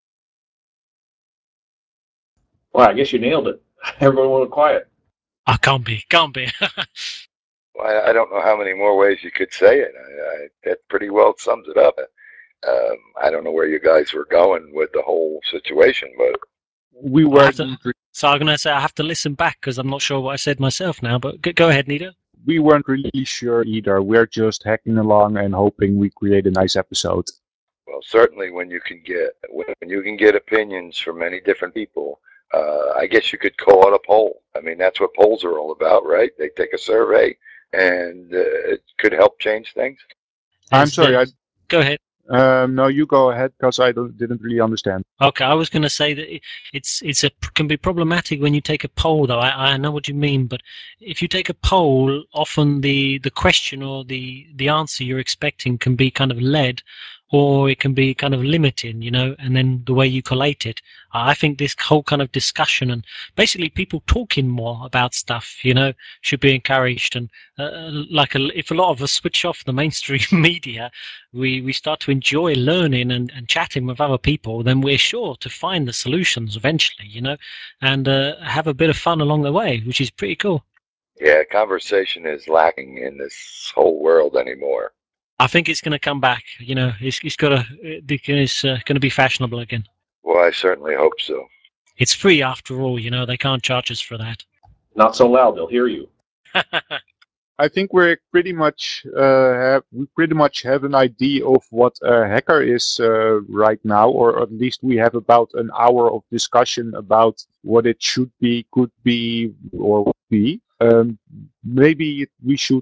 B: Well, I guess you nailed it. Everyone went quiet.
C: I can't be.
D: Well, I don't know how many more ways you could say it. That pretty well sums it up. I don't know where you guys were going with the whole situation, but
A: We were.
C: So I'm going to say I have to listen back because I'm not sure what I said myself now, but go ahead, Nita.
A: We weren't really sure either. We're just hacking along and hoping we create a nice episode.
D: Well, certainly when you can get opinions from many different people, I guess you could call it a poll. I mean, that's what polls are all about, right? They take a survey, and it could help change things.
A: I'm sorry.
C: Go ahead.
A: No, you go ahead because I didn't really understand.
C: Okay, I was going to say that it can be problematic when you take a poll, though. I know what you mean, but if you take a poll, often the question or the answer you're expecting can be kind of led, or it can be kind of limiting, and then the way you collate it. I think this whole kind of discussion and basically people talking more about stuff, should be encouraged. And if a lot of us switch off the mainstream media, we start to enjoy learning and chatting with other people, then we're sure to find the solutions eventually, and have a bit of fun along the way, which is pretty cool.
D: Yeah, conversation is lacking in this whole world anymore.
C: I think it's going to come back. It's going to be fashionable again.
D: Well, I certainly hope so.
C: It's free after all. They can't charge us for that.
B: Not so loud; they'll hear you.
A: I think we pretty much have an idea of what a hacker is right now, or at least we have about an hour of discussion about what it should be, could be, or would be. Maybe we should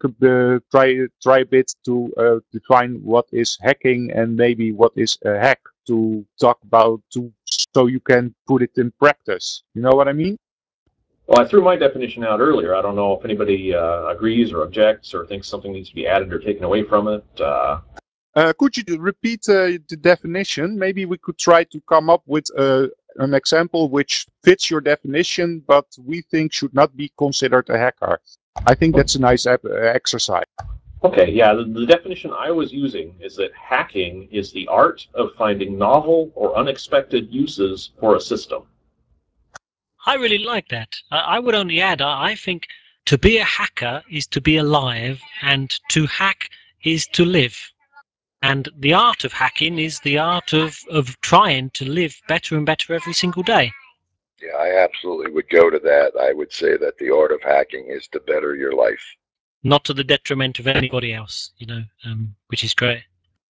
A: try a bit to define what is hacking and maybe what is a hack to talk about, so you can put it in practice. You know what I mean?
B: Well, I threw my definition out earlier. I don't know if anybody agrees or objects or thinks something needs to be added or taken away from it.
A: Could you repeat the definition? Maybe we could try to come up with an example which fits your definition, but we think should not be considered a hacker. I think that's a nice exercise.
B: Okay, yeah, the definition I was using is that hacking is the art of finding novel or unexpected uses for a system.
C: I really like that. I would only add, I think to be a hacker is to be alive, and to hack is to live. And the art of hacking is the art of trying to live better and better every single day.
D: Yeah, I absolutely would go to that. I would say that the art of hacking is to better your life.
C: Not to the detriment of anybody else, which is great.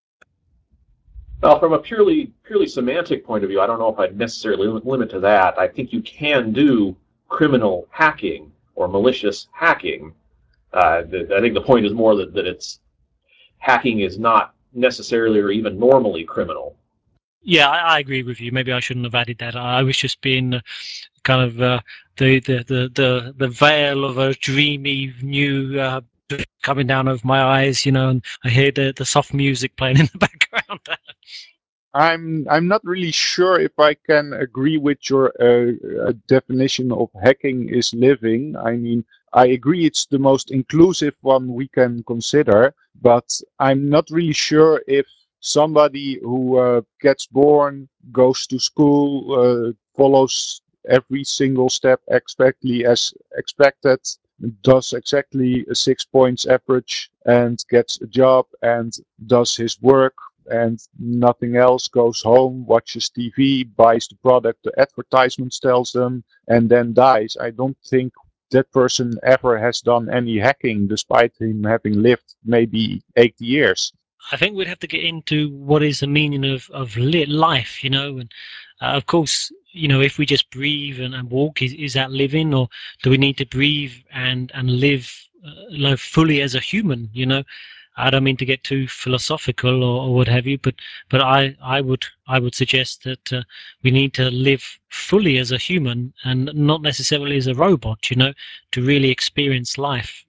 B: Well, from a purely semantic point of view, I don't know if I'd necessarily limit to that. I think you can do criminal hacking or malicious hacking. I think the point is more that it's hacking is not necessarily or even normally criminal.
C: Yeah, I agree with you. Maybe I shouldn't have added that. I was just being kind of the veil of a dreamy new coming down over my eyes, and I hear the soft music playing in the background.
A: I'm not really sure if I can agree with your definition of hacking is living. I mean, I agree it's the most inclusive one we can consider, but I'm not really sure if somebody who gets born, goes to school, follows every single step exactly as expected, does exactly a 6 points average and gets a job and does his work and nothing else, goes home, watches TV, buys the product the advertisements tells them, and then dies. I don't think that person ever has done any hacking despite him having lived maybe 80 years.
C: I think we'd have to get into what is the meaning of life, and of course, if we just breathe and walk, is that living, or do we need to breathe and live fully as a human? I don't mean to get too philosophical or what have you, but I would suggest that we need to live fully as a human and not necessarily as a robot, to really experience life.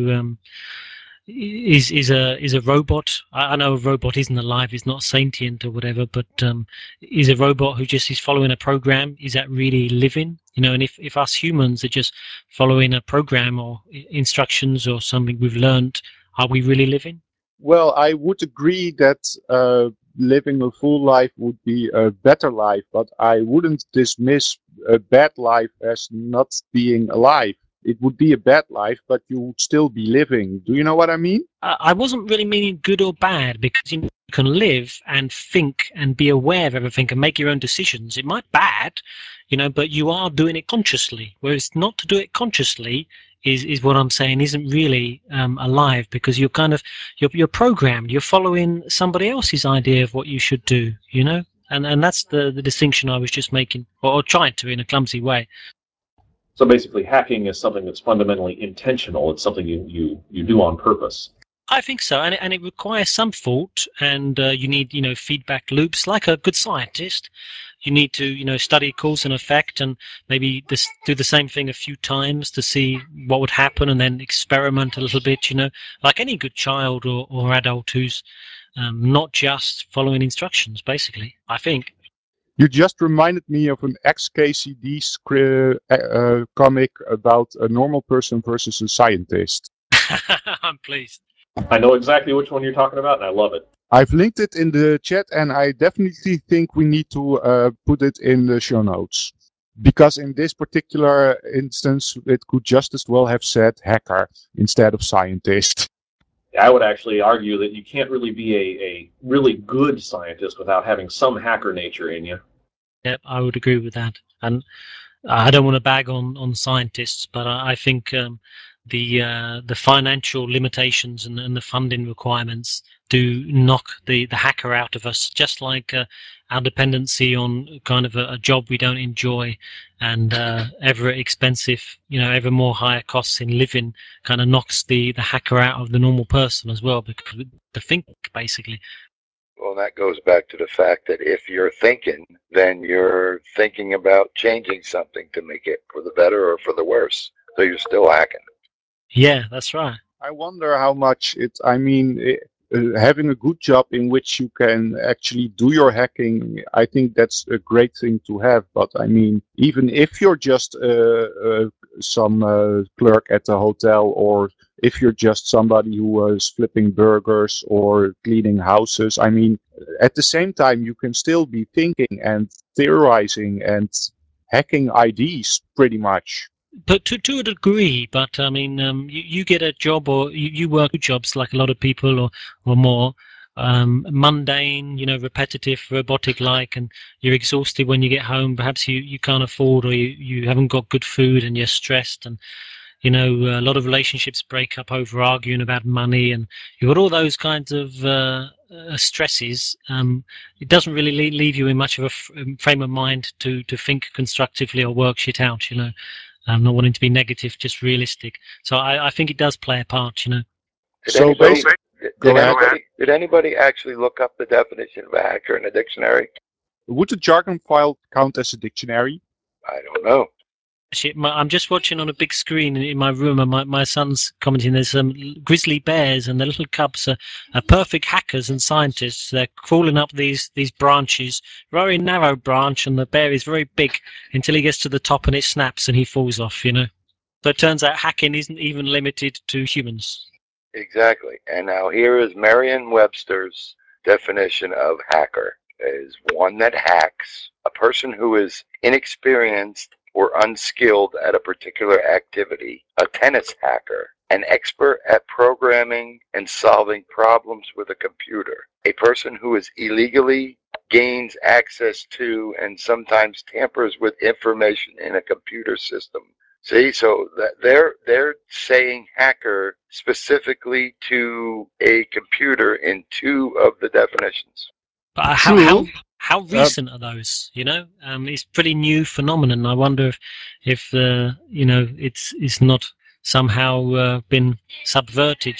C: Is a robot? I know a robot isn't alive, is not sentient or whatever, but is a robot who just is following a program, is that really living? And if us humans are just following a program or instructions or something we've learned, are we really living?
A: Well, I would agree that living a full life would be a better life, but I wouldn't dismiss a bad life as not being alive. It would be a bad life, but you would still be living. Do you know what I mean?
C: I wasn't really meaning good or bad, because you can live and think and be aware of everything and make your own decisions. It might be bad, but you are doing it consciously. Whereas not to do it consciously is what I'm saying isn't really alive, because you're programmed. You're following somebody else's idea of what you should do. And that's the distinction I was just making, or trying to in a clumsy way.
B: So basically, hacking is something that's fundamentally intentional. It's something you do on purpose.
C: I think so, and it requires some thought, and you need feedback loops. Like a good scientist, you need to study cause and effect, and maybe do the same thing a few times to see what would happen, and then experiment a little bit. Like any good child or adult who's not just following instructions. Basically, I think.
A: You just reminded me of an ex-KCD comic about a normal person versus a scientist.
C: I'm pleased.
B: I know exactly which one you're talking about, and I love it.
A: I've linked it in the chat, and I definitely think we need to put it in the show notes. Because in this particular instance, it could just as well have said hacker instead of scientist.
B: I would actually argue that you can't really be a really good scientist without having some hacker nature in you.
C: Yep, I would agree with that. And I don't want to bag on scientists, but I think the financial limitations and the funding requirements do knock the hacker out of us, just like our dependency on kind of a job we don't enjoy, and ever expensive, ever more higher costs in living kind of knocks the hacker out of the normal person as well, because to think basically.
D: Well, that goes back to the fact that if you're thinking, then you're thinking about changing something to make it for the better or for the worse. So you're still hacking.
C: Yeah, that's right.
A: I wonder how much having a good job in which you can actually do your hacking, I think that's a great thing to have. But I mean, even if you're just some clerk at the hotel, or if you're just somebody who was flipping burgers or cleaning houses, I mean, at the same time, you can still be thinking and theorizing and hacking IDs pretty much.
C: But to a degree, but I mean, you get a job, or you work two jobs like a lot of people, or more, mundane, repetitive, robotic like, and you're exhausted when you get home. Perhaps you can't afford, or you haven't got good food and you're stressed, and a lot of relationships break up over arguing about money, and you've got all those kinds of stresses. It doesn't really leave you in much of a frame of mind to think constructively or work shit out, not wanting to be negative, just realistic. So I think it does play a part.
D: Did
A: So
D: anybody
A: Go ahead.
D: Did anybody actually look up the definition of a hacker in a dictionary?
A: Would the jargon file count as a dictionary?
D: I don't know.
C: Actually, I'm just watching on a big screen in my room, and my son's commenting. There's some grizzly bears, and the little cubs are perfect hackers and scientists. They're crawling up these branches, very narrow branch, and the bear is very big until he gets to the top, and it snaps, and he falls off. So it turns out hacking isn't even limited to humans.
D: Exactly. And now here is Merriam-Webster's definition of hacker: is one that hacks, a person who is inexperienced or unskilled at a particular activity, a tennis hacker, an expert at programming and solving problems with a computer, a person who is illegally gains access to and sometimes tampers with information in a computer system. See, so that they're saying hacker specifically to a computer in two of the definitions.
C: But
A: True.
C: how recent are those? It's pretty new phenomenon. I wonder if it's not somehow been subverted,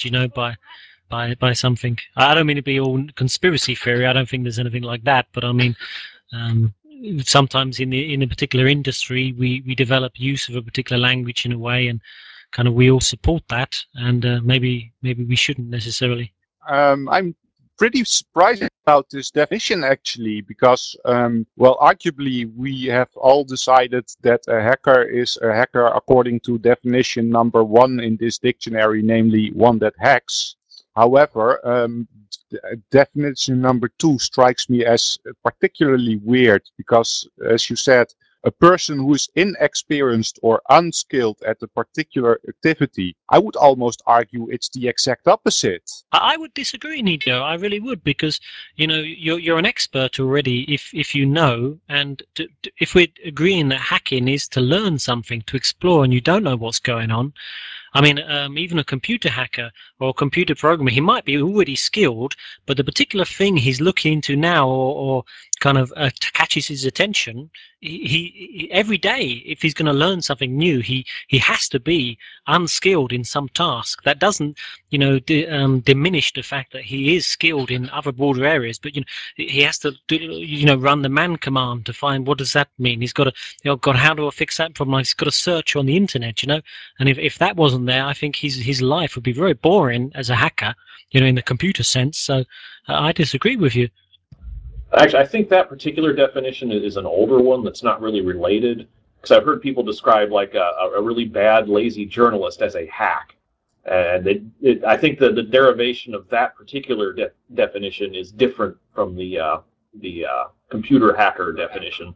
C: by something. I don't mean to be all conspiracy theory. I don't think there's anything like that. But I mean, sometimes in a particular industry, we develop use of a particular language in a way, and kind of we all support that, and maybe we shouldn't necessarily.
A: I'm pretty surprised about this definition actually, because, well, arguably we have all decided that a hacker is a hacker according to definition number 1 in this dictionary, namely one that hacks. However, definition number 2 strikes me as particularly weird because, as you said, a person who is inexperienced or unskilled at a particular activity. I would almost argue it's the exact opposite.
C: I would disagree, Nido. I really would, because you're an expert already if you know, and if we're agreeing that hacking is to learn something, to explore, and you don't know what's going on. I mean, even a computer hacker or a computer programmer, he might be already skilled, but the particular thing he's looking into now, or kind of catches his attention, he every day, if he's going to learn something new, he has to be unskilled in some task. That doesn't, diminish the fact that he is skilled in other broader areas, but he has to run the man command to find what does that mean. He's got to, God, how do I fix that problem? He's got to search on the internet, and if that wasn't there, I think his life would be very boring as a hacker, in the computer sense. So I disagree with you.
B: Actually, I think that particular definition is an older one that's not really related, because I've heard people describe like a really bad, lazy journalist as a hack. And I think the derivation of that particular definition is different from the computer hacker definition.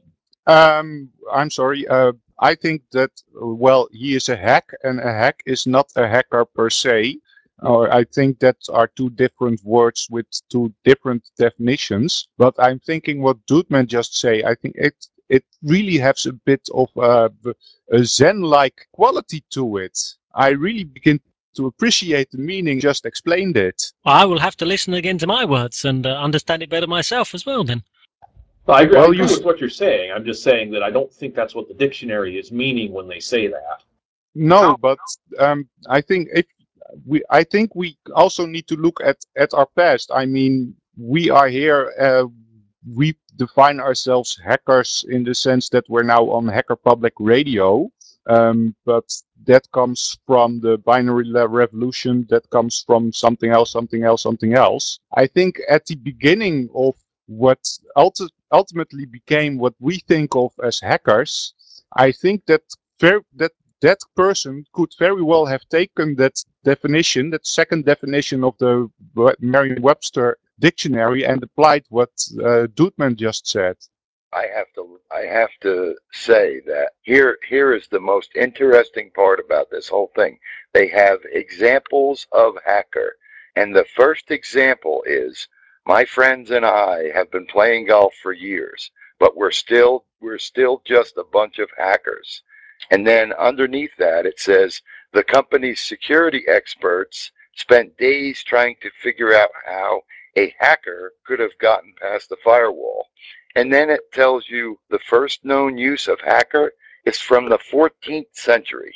A: I'm sorry. I think that, well, he is a hack, and a hack is not a hacker per se. I think that are two different words with two different definitions. But I'm thinking what Doodman just say. I think it really has a bit of a Zen-like quality to it. I really begin to appreciate the meaning just explained it.
C: I will have to listen again to my words and understand it better myself as well then.
B: Well, I agree,
A: Well,
B: I agree with what you're saying. I'm just saying that I don't think that's what the dictionary is meaning when they say that.
A: No, but I think I think we also need to look at our past. I mean, we are here. We define ourselves hackers in the sense that we're now on Hacker Public Radio. But that comes from the binary revolution. That comes from something else, something else, something else. I think at the beginning of what ultimately became what we think of as hackers, I think that that person could very well have taken that definition, that second definition of the Merriam-Webster dictionary, and applied what Doodman just said.
D: I have to say that here is the most interesting part about this whole thing. They have examples of hacker, and the first example is, my friends and I have been playing golf for years, but we're still just a bunch of hackers. And then underneath that it says the company's security experts spent days trying to figure out how a hacker could have gotten past the firewall. And then it tells you the first known use of hacker is from the 14th century.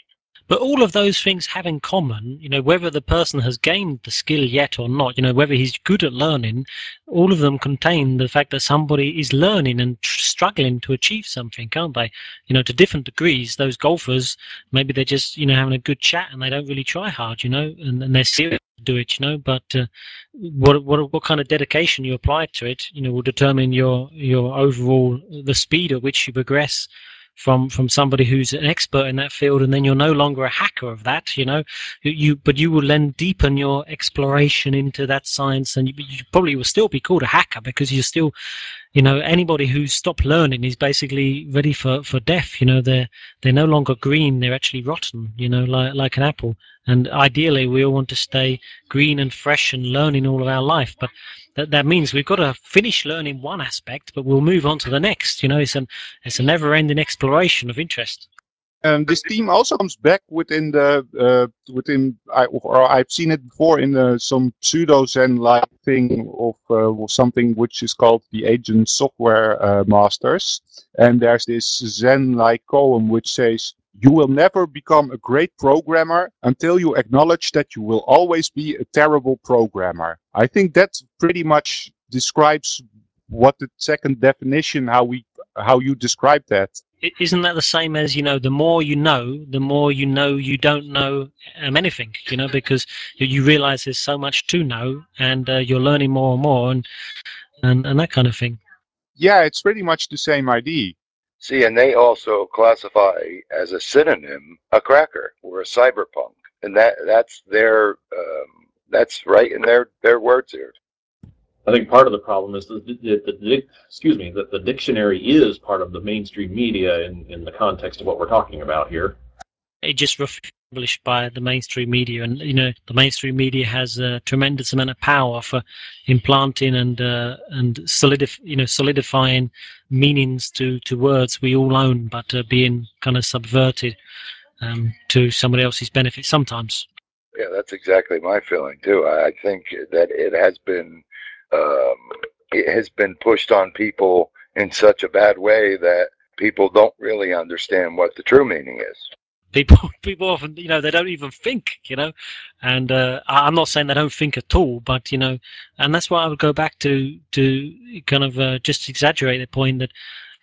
C: But all of those things have in common, whether the person has gained the skill yet or not, whether he's good at learning, all of them contain the fact that somebody is learning and struggling to achieve something, can't they? To different degrees. Those golfers, maybe they're just, having a good chat and they don't really try hard, and they're serious to do it, but what kind of dedication you apply to it, will determine your overall, the speed at which you progress from somebody who's an expert in that field, and then you're no longer a hacker of that, but you will then deepen your exploration into that science, and you probably will still be called a hacker because you're still, anybody who's stopped learning is basically ready for death. They're no longer green, they're actually rotten, like an apple. And ideally we all want to stay green and fresh and learning all of our life, but that means we've got to finish learning one aspect, but we'll move on to the next. It's a never-ending exploration of interest.
A: And this theme also comes back within I've seen it before in some pseudo Zen-like thing of something which is called the Agent Software Masters. And there's this Zen-like poem which says, "You will never become a great programmer until you acknowledge that you will always be a terrible programmer." I think that pretty much describes what the second definition, how you describe that.
C: Isn't that the same as, the more you know you don't know anything, because you realize there's so much to know, and you're learning more and more, and that kind of thing.
A: Yeah, it's pretty much the same idea.
D: See, and they also classify as a synonym a cracker or a cyberpunk, and that's that's right in their words here.
B: I think part of the problem is that the dictionary is part of the mainstream media in the context of what we're talking about here.
C: It just published by the mainstream media, and the mainstream media has a tremendous amount of power for implanting and solidifying meanings to words we all own, but being kind of subverted to somebody else's benefit sometimes.
D: Yeah, that's exactly my feeling too. I think that it has been pushed on people in such a bad way that people don't really understand what the true meaning is.
C: People often, they don't even think, and I'm not saying they don't think at all, but and that's why I would go back to kind of just exaggerate the point that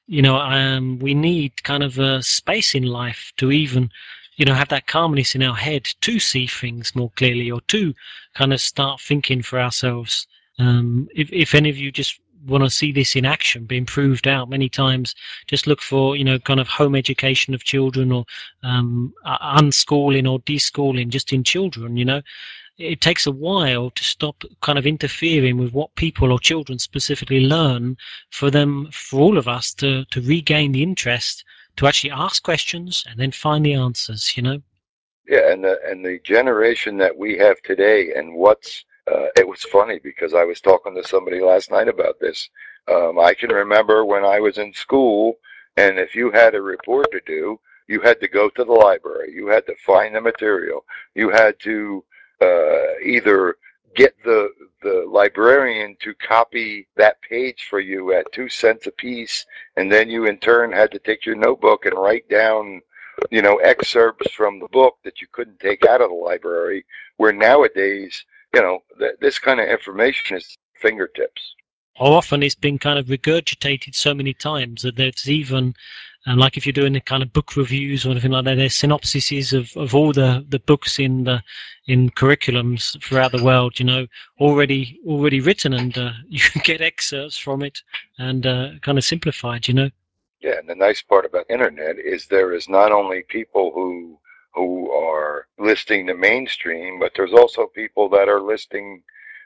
C: we need kind of a space in life to even have that calmness in our head to see things more clearly, or to kind of start thinking for ourselves. If any of you just want to see this in action being proved out many times, just look for kind of home education of children, or unschooling or deschooling just in children. It takes a while to stop kind of interfering with what people or children specifically learn, for all of us to regain the interest to actually ask questions and then find the answers.
D: Yeah, and the generation that we have today, and it was funny because I was talking to somebody last night about this. I can remember when I was in school, and if you had a report to do, you had to go to the library. You had to find the material. You had to either get the librarian to copy that page for you at 2 cents a piece, and then you in turn had to take your notebook and write down excerpts from the book that you couldn't take out of the library, where nowadays, this kind of information is fingertips.
C: Or often it's been kind of regurgitated so many times that there's even, like if you're doing the kind of book reviews or anything like that, there's synopsises of all the books in curriculums throughout the world, already written, and you can get excerpts from it and kind of simplified.
D: Yeah, and the nice part about internet is there is not only people who are listing the mainstream, but there's also people that are listing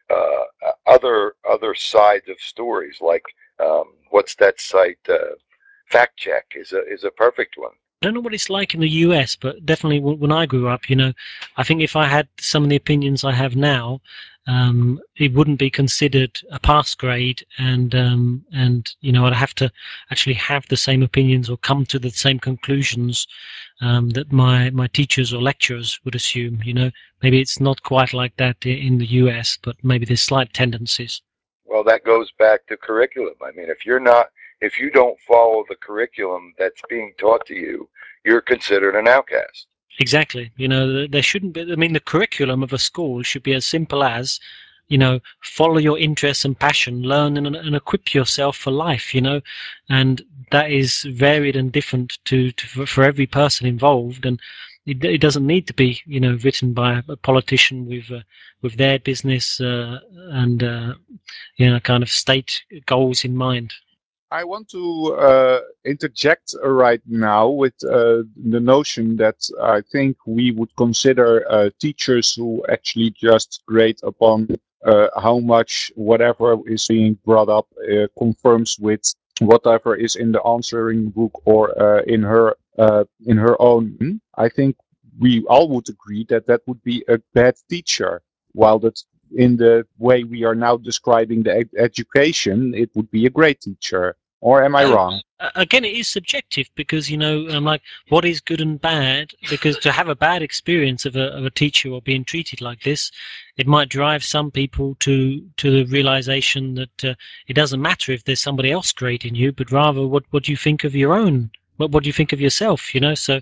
D: other sides of stories. Like what's that site? Fact Check is a perfect one.
C: I don't know what it's like in the US, but definitely when I grew up, I think if I had some of the opinions I have now, it wouldn't be considered a pass grade, and I'd have to actually have the same opinions or come to the same conclusions that my teachers or lecturers would assume. Maybe it's not quite like that in the US, but maybe there's slight tendencies.
D: Well, that goes back to curriculum. I mean, if you don't follow the curriculum that's being taught to you, you're considered an outcast.
C: Exactly. There shouldn't be. I mean, the curriculum of a school should be as simple as, follow your interests and passion, learn and equip yourself for life. And that is varied and different for every person involved, and it doesn't need to be, written by a politician with their business and kind of state goals in mind.
A: I want to interject right now with the notion that I think we would consider teachers who actually just grade upon how much whatever is being brought up confirms with whatever is in the answering book or in her own. I think we all would agree that that would be a bad teacher, while that in the way we are now describing the education, it would be a great teacher. Or am I wrong?
C: Again, it is subjective because I'm like, what is good and bad? Because to have a bad experience of a teacher or being treated like this, it might drive some people to the realization that it doesn't matter if there's somebody else grading you, but rather what do you think of your own? What do you think of yourself? So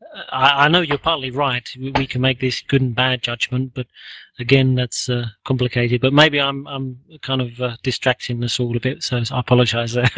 C: I know you're partly right. We can make this good and bad judgment, but again, that's complicated. But maybe I'm kind of distracting us all a bit, so I apologize there.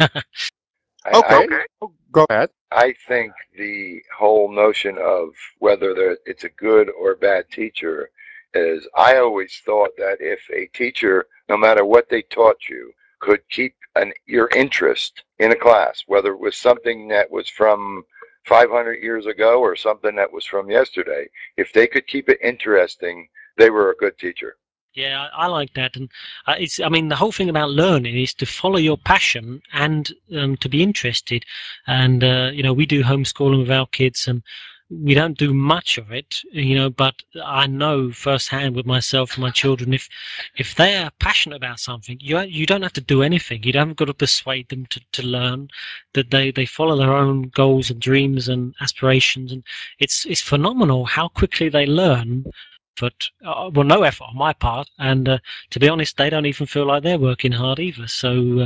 A: Okay, go ahead.
D: I think the whole notion of whether it's a good or bad teacher is, I always thought that if a teacher, no matter what they taught you, could keep your interest in a class, whether it was something that was from 500 years ago or something that was from yesterday, if they could keep it interesting, they were a good teacher.
C: Yeah, I like that, and I mean, the whole thing about learning is to follow your passion and to be interested. And we do homeschooling with our kids, and we don't do much of it, But I know firsthand with myself and my children, if they are passionate about something, you don't have to do anything. You haven't got to persuade them to learn. That they follow their own goals and dreams and aspirations, and it's phenomenal how quickly they learn effort, no effort on my part, and to be honest, they don't even feel like they're working hard either. So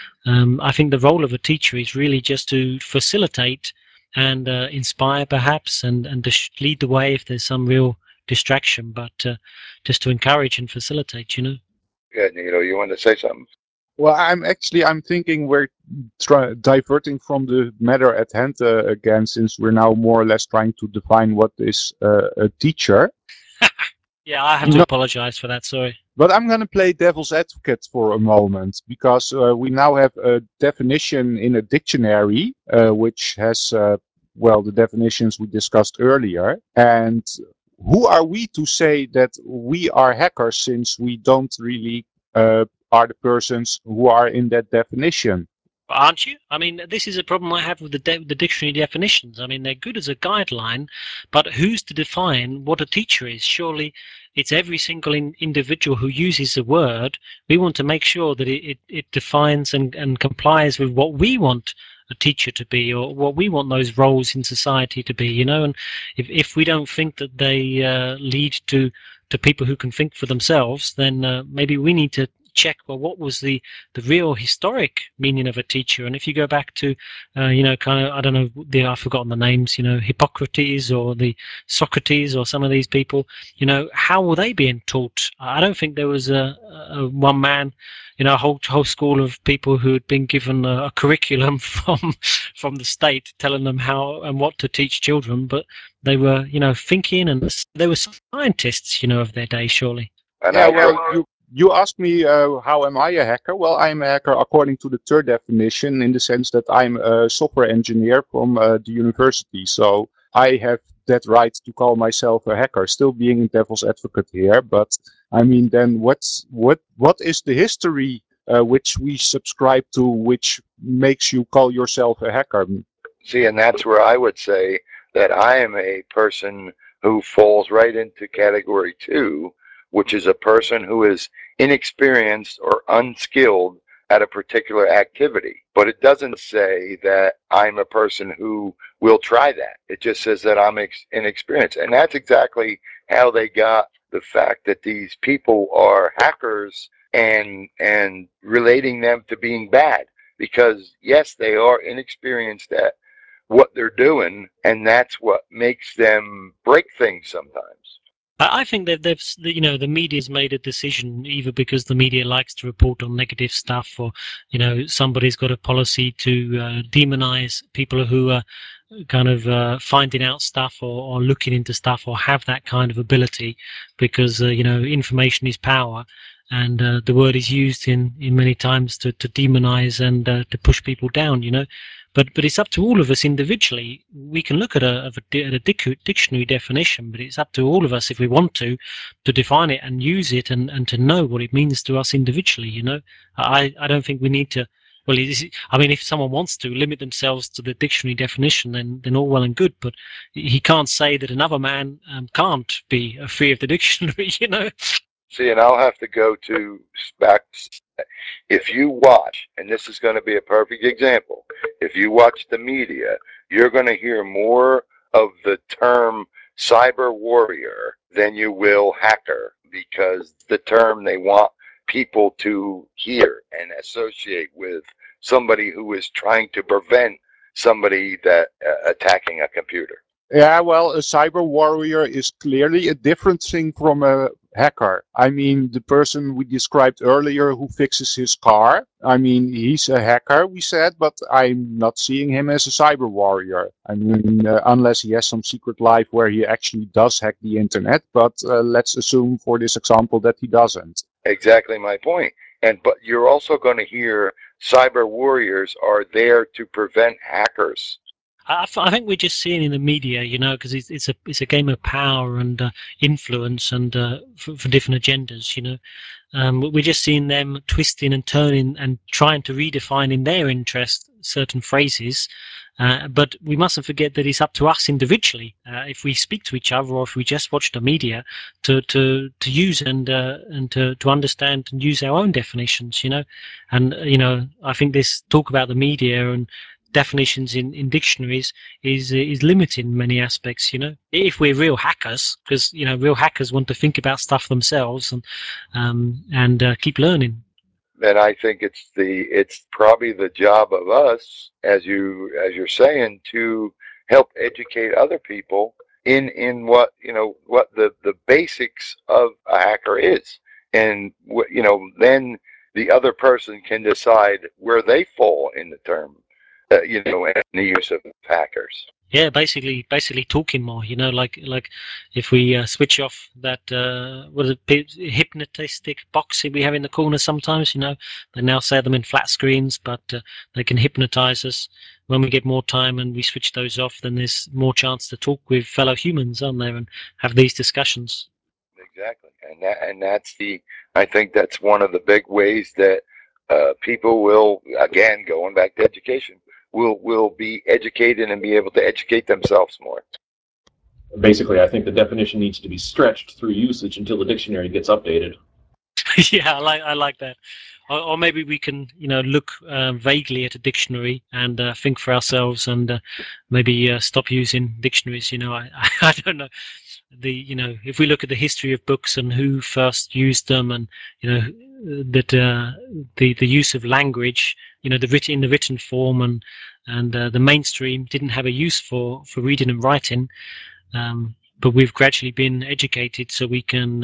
C: I think the role of a teacher is really just to facilitate and inspire, perhaps, and to lead the way if there's some real distraction, but just to encourage and facilitate.
D: Yeah, you want to say something?
A: Well, I'm thinking we're diverting from the matter at hand again, since we're now more or less trying to define what is a teacher.
C: Yeah, I have to apologize for that. Sorry.
A: But I'm going to play devil's advocate for a moment, because we now have a definition in a dictionary, which has, the definitions we discussed earlier. And who are we to say that we are hackers, since we don't really are the persons who are in that definition?
C: Aren't you? I mean, this is a problem I have with the dictionary definitions. I mean, they're good as a guideline, but who's to define what a teacher is? Surely it's every single individual who uses the word. We want to make sure that it defines and complies with what we want a teacher to be, or what we want those roles in society to be, And if we don't think that they lead to people who can think for themselves, then maybe we need to check, well, what was the real historic meaning of a teacher? And if you go back to kind of, I don't know, I've forgotten the names, Hippocrates or the Socrates or some of these people, how were they being taught? I don't think there was a one man, a whole school of people who had been given a curriculum from the state telling them how and what to teach children, but they were thinking, and they were scientists of their day, surely.
D: And
A: Yeah, well, you asked me how am I a hacker? Well, I'm a hacker according to the third definition, in the sense that I'm a software engineer from the university. So I have that right to call myself a hacker, still being a devil's advocate here. But I mean, then what is the history which we subscribe to, which makes you call yourself a hacker?
D: See, and that's where I would say that I am a person who falls right into category 2, which is a person who is inexperienced or unskilled at a particular activity. But it doesn't say that I'm a person who will try that. It just says that I'm inexperienced. And that's exactly how they got the fact that these people are hackers and relating them to being bad. Because yes, they are inexperienced at what they're doing, and that's what makes them break things sometimes.
C: I think that the media's made a decision either because the media likes to report on negative stuff, or somebody's got a policy to demonize people who are kind of finding out stuff, or looking into stuff, or have that kind of ability, because information is power, and the word is used in many times to demonize and to push people down. But it's up to all of us individually. We can look at a dictionary definition, but it's up to all of us, if we want to define it and use it, and to know what it means to us individually. I don't think we need to. Well, I mean, if someone wants to limit themselves to the dictionary definition, then all well and good. But he can't say that another man can't be free of the dictionary.
D: See, and I'll have to go to back. If you watch, and this is going to be a perfect example, if you watch the media, you're going to hear more of the term cyber warrior than you will hacker, because the term they want people to hear and associate with somebody who is trying to prevent somebody that attacking a computer.
A: Yeah, well, a cyber warrior is clearly a different thing from a hacker. I mean, the person we described earlier who fixes his car, I mean, he's a hacker, we said, but I'm not seeing him as a cyber warrior. I mean, unless he has some secret life where he actually does hack the internet, but let's assume for this example that he doesn't.
D: Exactly my point. But you're also going to hear cyber warriors are there to prevent hackers.
C: I think we're just seeing in the media, because it's a game of power and influence, and for different agendas. We're just seeing them twisting and turning and trying to redefine in their interest certain phrases. But we mustn't forget that it's up to us individually, if we speak to each other or if we just watch the media, to use and to understand and use our own definitions. And I think this talk about the media and definitions in dictionaries is limited in many aspects. If we're real hackers, because real hackers want to think about stuff themselves and keep learning.
D: And I think it's probably the job of us, as you're saying, to help educate other people in what what the basics of a hacker is, and then the other person can decide where they fall in the term, and the use of hackers.
C: Yeah, basically talking more. Like if we switch off that what is it, hypnotistic box we have in the corner sometimes. They now sell them in flat screens, but they can hypnotise us. When we get more time and we switch those off, then there's more chance to talk with fellow humans, aren't there, and have these discussions.
D: Exactly, and that's I think that's one of the big ways that people will, again, going back to education, will be educated and be able to educate themselves more.
B: Basically, I think the definition needs to be stretched through usage until the dictionary gets updated.
C: Yeah, I like that. Or maybe we can, look vaguely at a dictionary and think for ourselves, and maybe stop using dictionaries. I don't know. If we look at the history of books and who first used them, and that the use of language, in the written form, and the mainstream didn't have a use for reading and writing, but we've gradually been educated so we can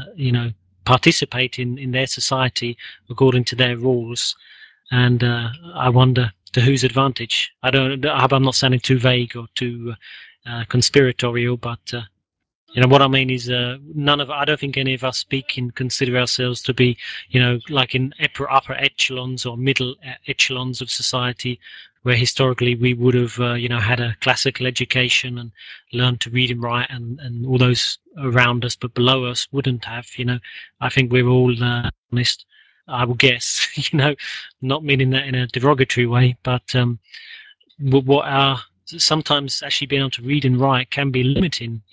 C: participate in their society according to their rules. And I wonder to whose advantage. I hope I'm not sounding too vague or too conspiratorial, but what I mean is, I don't think any of us consider ourselves to be, like in upper echelons or middle echelons of society, where historically we would have, had a classical education and learned to read and write, and all those around us, but below us wouldn't have. I think we're all honest. I will guess, not meaning that in a derogatory way, but what are sometimes actually being able to read and write can be limiting.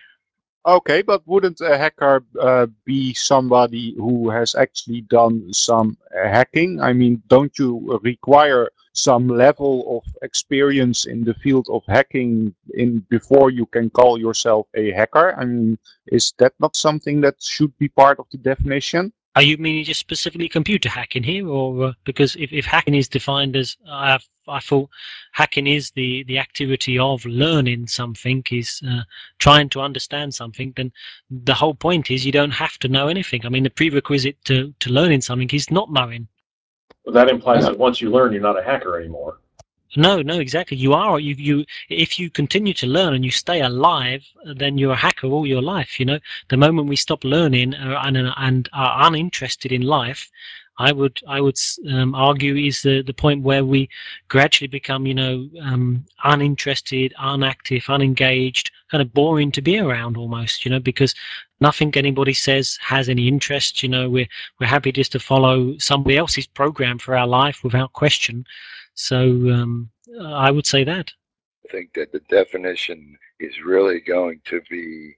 A: Okay, but wouldn't a hacker be somebody who has actually done some hacking? I mean, don't you require some level of experience in the field of hacking before you can call yourself a hacker? I mean, is that not something that should be part of the definition?
C: Are you meaning just specifically computer hacking here, or because if hacking is defined as I thought hacking is the activity of learning something, is trying to understand something, then the whole point is you don't have to know anything. I mean, the prerequisite to learning something is not knowing.
B: But that implies that once you learn, you're not a hacker anymore.
C: No, exactly. You are. You. If you continue to learn and you stay alive, then you're a hacker all your life. You know, the moment we stop learning and are uninterested in life, I would argue is the point where we gradually become, uninterested, unactive, unengaged, kind of boring to be around almost. You know, because nothing anybody says has any interest. You know, we're happy just to follow somebody else's program for our life without question. So I would say that.
D: I think that the definition is really going to be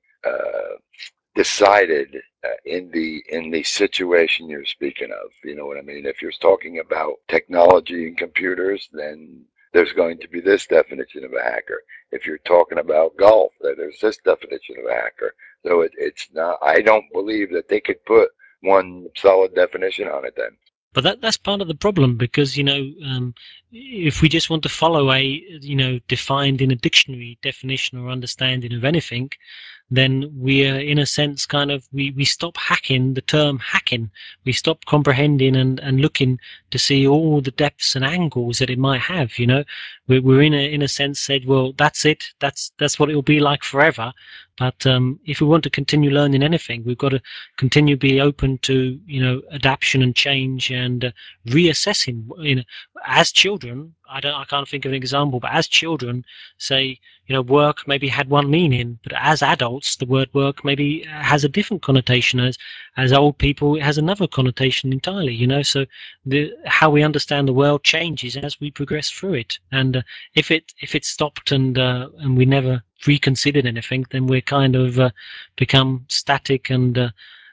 D: decided in the situation you're speaking of. You know what I mean? If you're talking about technology and computers, then there's going to be this definition of a hacker. If you're talking about golf, then there's this definition of a hacker. So it's not. I don't believe that they could put one solid definition on it. Then.
C: But that's part of the problem because if we just want to follow a defined in a dictionary definition or understanding of anything, then we are in a sense kind of we stop hacking the term hacking. We stop comprehending and looking to see all the depths and angles that it might have. You know, we're in a sense said, well, that's it. That's what it will be like forever. But if we want to continue learning anything, we've got to continue be open to adaptation and change and reassessing. As children, I can't think of an example, but as children, say work maybe had one meaning, but as adults, the word work maybe has a different connotation. As old people, it has another connotation entirely. So how we understand the world changes as we progress through it. And if it stopped and we never reconsidered anything, then we're kind of become static and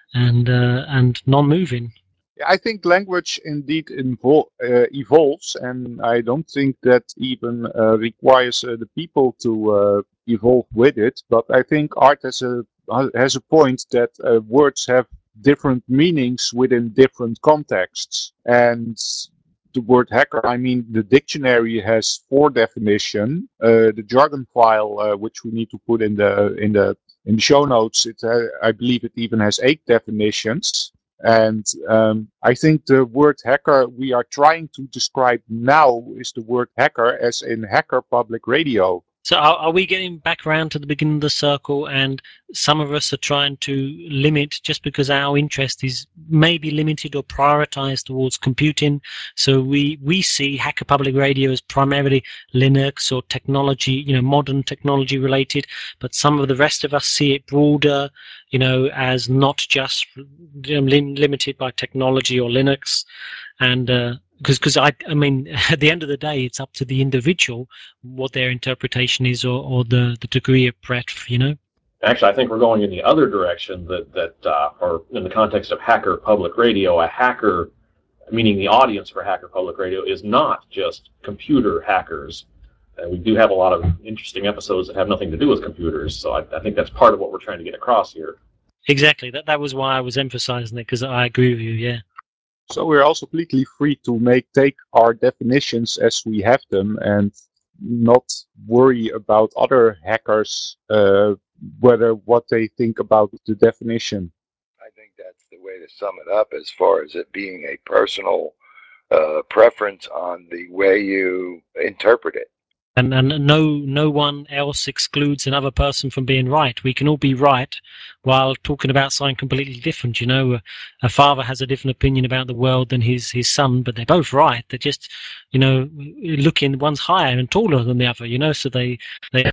C: non-moving.
A: I think language indeed evolves, and I don't think that even requires the people to evolve with it. But I think art has a point that words have different meanings within different contexts. And the word hacker, I mean, the dictionary has 4 definitions. The jargon file, which we need to put in the show notes, I believe it even has 8 definitions. And I think the word hacker we are trying to describe now is the word hacker as in hacker public radio.
C: So are we getting back around to the beginning of the circle, and some of us are trying to limit just because our interest is maybe limited or prioritized towards computing? So we see Hacker Public Radio as primarily Linux or technology, modern technology related, but some of the rest of us see it broader, as not just limited by technology or Linux. And because I mean, at the end of the day, it's up to the individual what their interpretation is or the degree of breadth,
B: Actually, I think we're going in the other direction or in the context of Hacker Public Radio, a hacker, meaning the audience for Hacker Public Radio, is not just computer hackers. We do have a lot of interesting episodes that have nothing to do with computers, so I think that's part of what we're trying to get across here.
C: Exactly. That was why I was emphasizing it, because I agree with you, yeah.
A: So we're also completely free to take our definitions as we have them and not worry about other hackers, whether what they think about the definition.
D: I think that's the way to sum it up as far as it being a personal preference on the way you interpret it.
C: And no one else excludes another person from being right. We can all be right while talking about something completely different. A father has a different opinion about the world than his son, but they're both right. They're just, looking, one's higher and taller than the other, so they they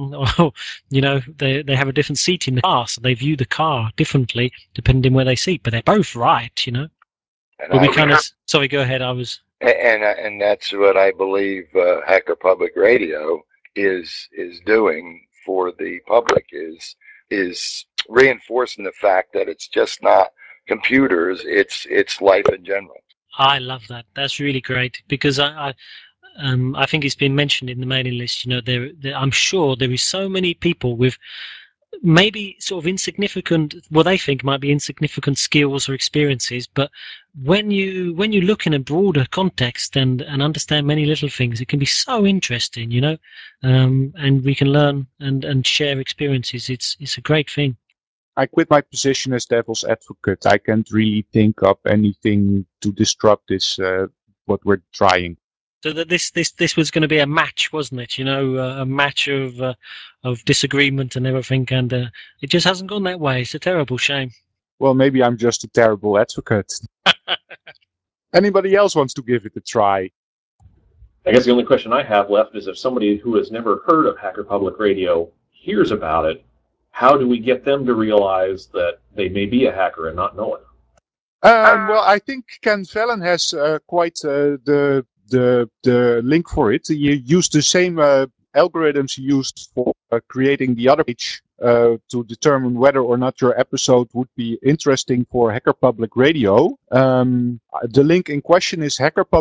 C: have a different seat in the car, so they view the car differently depending where they sit, but they're both right, But we kind of, sorry, go ahead.
D: And that's what I believe Hacker Public Radio is doing for the public, is reinforcing the fact that it's just not computers, it's life in general.
C: I love that. That's really great, because I think it's been mentioned in the mailing list. I'm sure there is so many people with maybe sort of insignificant, what they think might be insignificant skills or experiences, but when you look in a broader context and understand many little things, it can be so interesting, and we can learn and share experiences. It's a great thing.
A: I quit my position as devil's advocate. I can't really think up anything to disrupt this, what we're trying.
C: So that this was going to be a match, wasn't it? A match of disagreement and everything, and it just hasn't gone that way. It's a terrible shame.
A: Well, maybe I'm just a terrible advocate. Anybody else wants to give it a try?
B: I guess the only question I have left is if somebody who has never heard of Hacker Public Radio hears about it, how do we get them to realize that they may be a hacker and not know it?
A: Well, I think Ken Vellen has quite the link for it. You use the same algorithms used for creating the other page to determine whether or not your episode would be interesting for Hacker Public Radio. The link in question is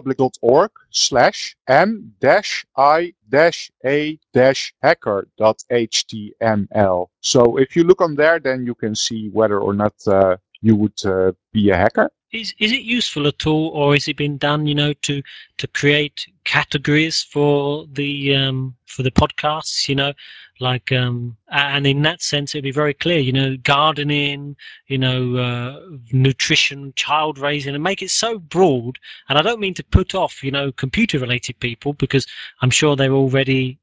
A: hackerpublic.org/m-a-hacker.html. So if you look on there, then you can see whether or not you would be a hacker.
C: Is it useful at all, or has it been done, to create categories for the podcasts, and in that sense it'd be very clear, gardening, nutrition, child raising, and make it so broad. And I don't mean to put off, computer related people, because I'm sure they're already,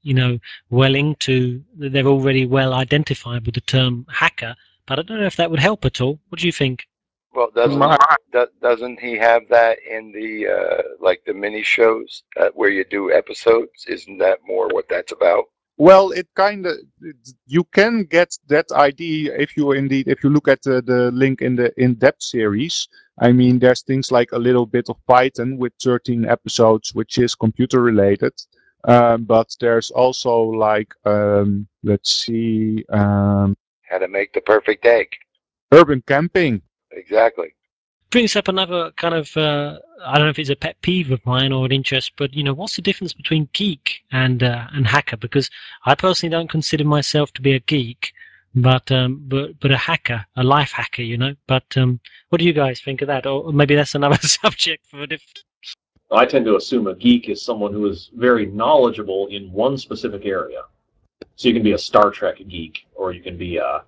C: they're already well identified with the term hacker. But I don't know if that would help at all. What do you think?
D: Well, doesn't he have that in the like the mini shows where you do episodes? Isn't that more what that's about?
A: Well, it kind of, you can get that idea if you look at the link in the in-depth series. I mean, there's things like a little bit of Python with 13 episodes, which is computer related. But there's also like, let's see,
D: how to make the perfect egg.
A: Urban camping.
D: Exactly.
C: Brings up another kind of, I don't know if it's a pet peeve of mine or an interest, but what's the difference between geek and hacker? Because I personally don't consider myself to be a geek, but a hacker, a life hacker, But what do you guys think of that? Or maybe that's another subject for a different.
B: I tend to assume a geek is someone who is very knowledgeable in one specific area. So you can be a Star Trek geek, or you can be a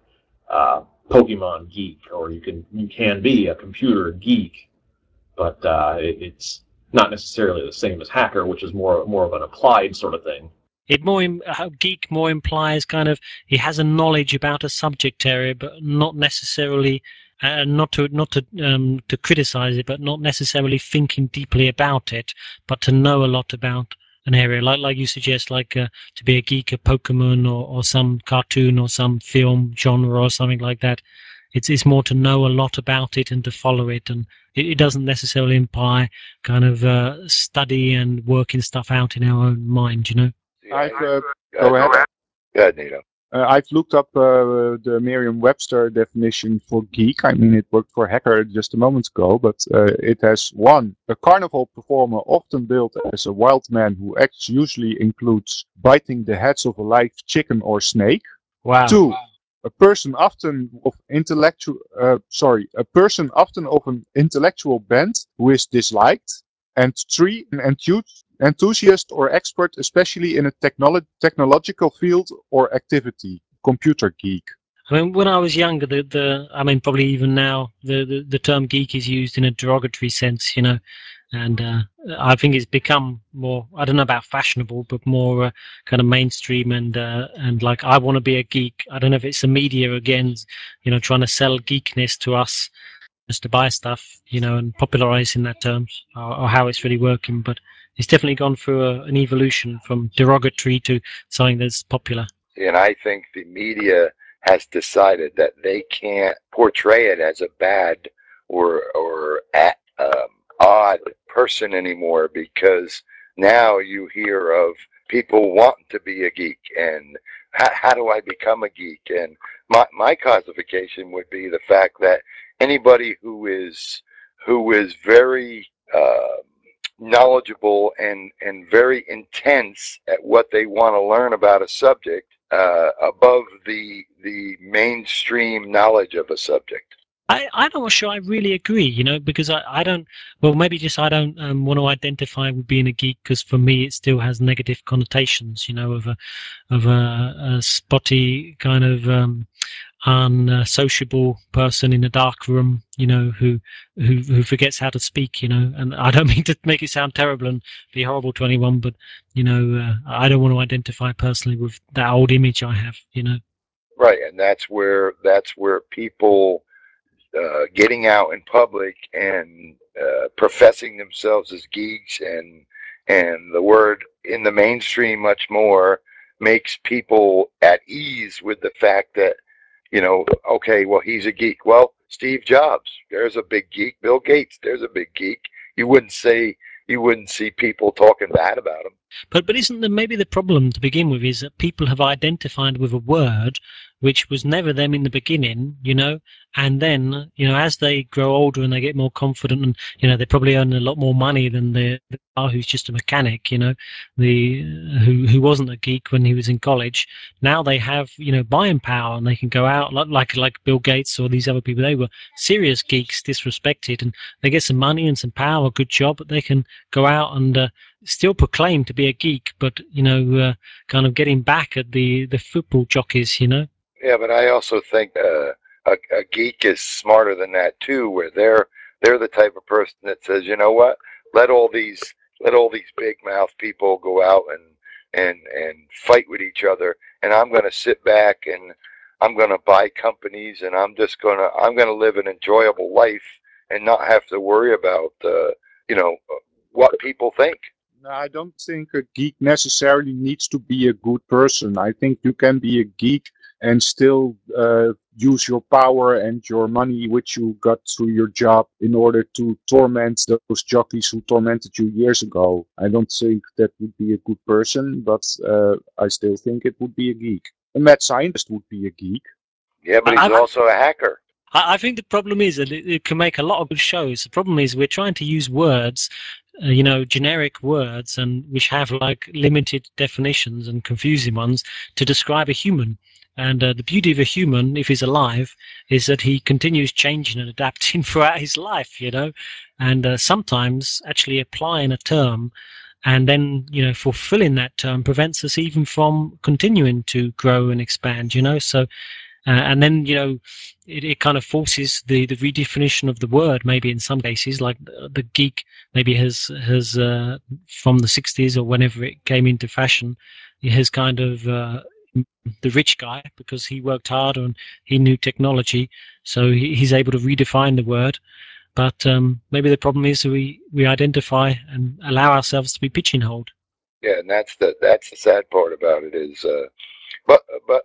B: Pokemon geek, or you can be a computer geek, but it's not necessarily the same as hacker, which is more of an applied sort of thing.
C: Geek more implies kind of he has a knowledge about a subject area, but not necessarily not to criticize it, but not necessarily thinking deeply about it, but to know a lot about an area, like you suggest, to be a geek of Pokemon or some cartoon or some film genre or something like that. It's more to know a lot about it and to follow it, and it doesn't necessarily imply kind of study and working stuff out in our own mind,
D: Yeah,
A: Go
D: ahead.
A: ahead.
D: Go ahead, Nito.
A: I've looked up the Merriam-Webster definition for geek. I mean, it worked for hacker just a moment ago, but it has 1, a carnival performer often billed as a wild man who acts usually includes biting the heads of a live chicken or snake.
C: Wow.
A: 2, a person often of an intellectual bent who is disliked. And 3, an enthusiast or expert, especially in a technological field or activity, computer geek.
C: I mean, when I was younger, probably even now, the term geek is used in a derogatory sense, and I think it's become more, I don't know about fashionable, but more kind of mainstream and like, I want to be a geek. I don't know if it's the media again, trying to sell geekness to us just to buy stuff, and popularizing that term or how it's really working, but it's definitely gone through an evolution from derogatory to something that's popular.
D: And I think the media has decided that they can't portray it as a bad or odd person anymore, because now you hear of people wanting to be a geek and how do I become a geek? And my classification would be the fact that anybody who is very knowledgeable and very intense at what they want to learn about a subject above the mainstream knowledge of a subject.
C: I'm not sure I really agree, because I don't, well, maybe just I don't want to identify with being a geek because for me it still has negative connotations, of a spotty kind of unsociable person in a dark room, who forgets how to speak, and I don't mean to make it sound terrible and be horrible to anyone, but, I don't want to identify personally with that old image I have,
D: Right, and that's where people getting out in public and professing themselves as geeks and the word in the mainstream much more makes people at ease with the fact that, okay, well, he's a geek. Well, Steve Jobs, there's a big geek. Bill Gates, there's a big geek. You wouldn't see people talking bad about him.
C: But isn't maybe the problem to begin with is that people have identified with a word which was never them in the beginning, and then, as they grow older and they get more confident and, they probably earn a lot more money than the guy who's just a mechanic, who wasn't a geek when he was in college. Now they have, buying power and they can go out like Bill Gates or these other people. They were serious geeks, disrespected, and they get some money and some power, a good job, but they can go out and still proclaim to be a geek, but kind of getting back at the football jockeys,
D: Yeah, but I also think a geek is smarter than that too, where they're the type of person that says, you know what, let all these big mouth people go out and fight with each other, and I'm going to sit back and I'm going to buy companies, and I'm going to live an enjoyable life and not have to worry about what people think.
A: No, I don't think a geek necessarily needs to be a good person. I think you can be a geek and still use your power and your money, which you got through your job, in order to torment those jockeys who tormented you years ago. I don't think that would be a good person, but I still think it would be a geek. A mad scientist would be a geek.
D: Yeah, but he's also a hacker.
C: I think the problem is that it can make a lot of good shows. The problem is we're trying to use words, generic words, and which have like limited definitions and confusing ones to describe a human. And the beauty of a human, if he's alive, is that he continues changing and adapting throughout his life, and sometimes actually applying a term and then, fulfilling that term prevents us even from continuing to grow and expand, so and then, it kind of forces the redefinition of the word. Maybe in some cases, like the geek, maybe has from the 60s or whenever it came into fashion, it has kind of the rich guy because he worked hard and he knew technology, so he's able to redefine the word. But maybe the problem is we identify and allow ourselves to be pigeonholed.
D: Yeah, and that's the sad part about it is, but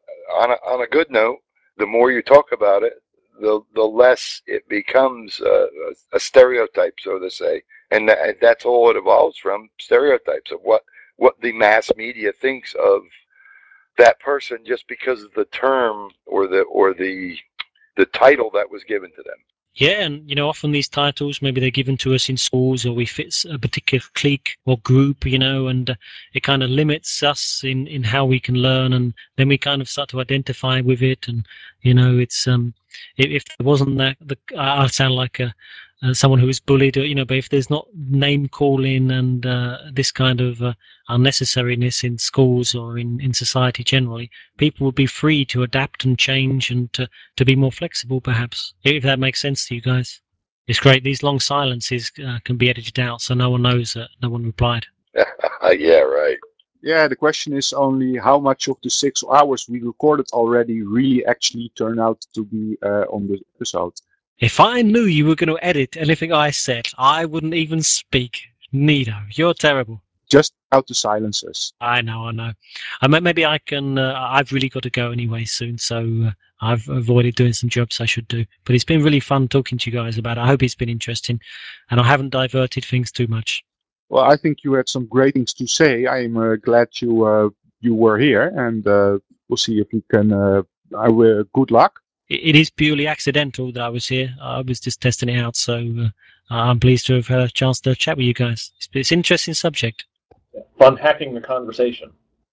D: on a good note, the more you talk about it, the less it becomes a stereotype, so to say, and that's all it evolves from, stereotypes of what the mass media thinks of that person just because of the term or the title that was given to them.
C: Yeah, and often these titles, maybe they're given to us in schools, or we fit a particular clique or group, and it kind of limits us in how we can learn, and then we kind of start to identify with it, and it's if there wasn't that, I sound like someone who is bullied, but if there's not name calling and this kind of unnecessariness in schools or in society generally, people would be free to adapt and change and to be more flexible, perhaps, if that makes sense to you guys. It's great. These long silences can be edited out so no one knows that no one replied.
D: Yeah, right.
A: Yeah, the question is only how much of the 6 hours we recorded already really actually turn out to be on the episode.
C: If I knew you were going to edit anything I said, I wouldn't even speak. Nido, you're terrible.
A: Just out the silences.
C: I know. Maybe I can. I've really got to go anyway soon, so I've avoided doing some jobs I should do. But it's been really fun talking to you guys about it. I hope it's been interesting, and I haven't diverted things too much.
A: Well, I think you had some great things to say. I'm glad you were here, and we'll see if we can. Good luck.
C: it is purely accidental that I was here. I was just testing it out, so I'm pleased to have had a chance to chat with you guys. It's an interesting subject.
B: Fun hacking the conversation.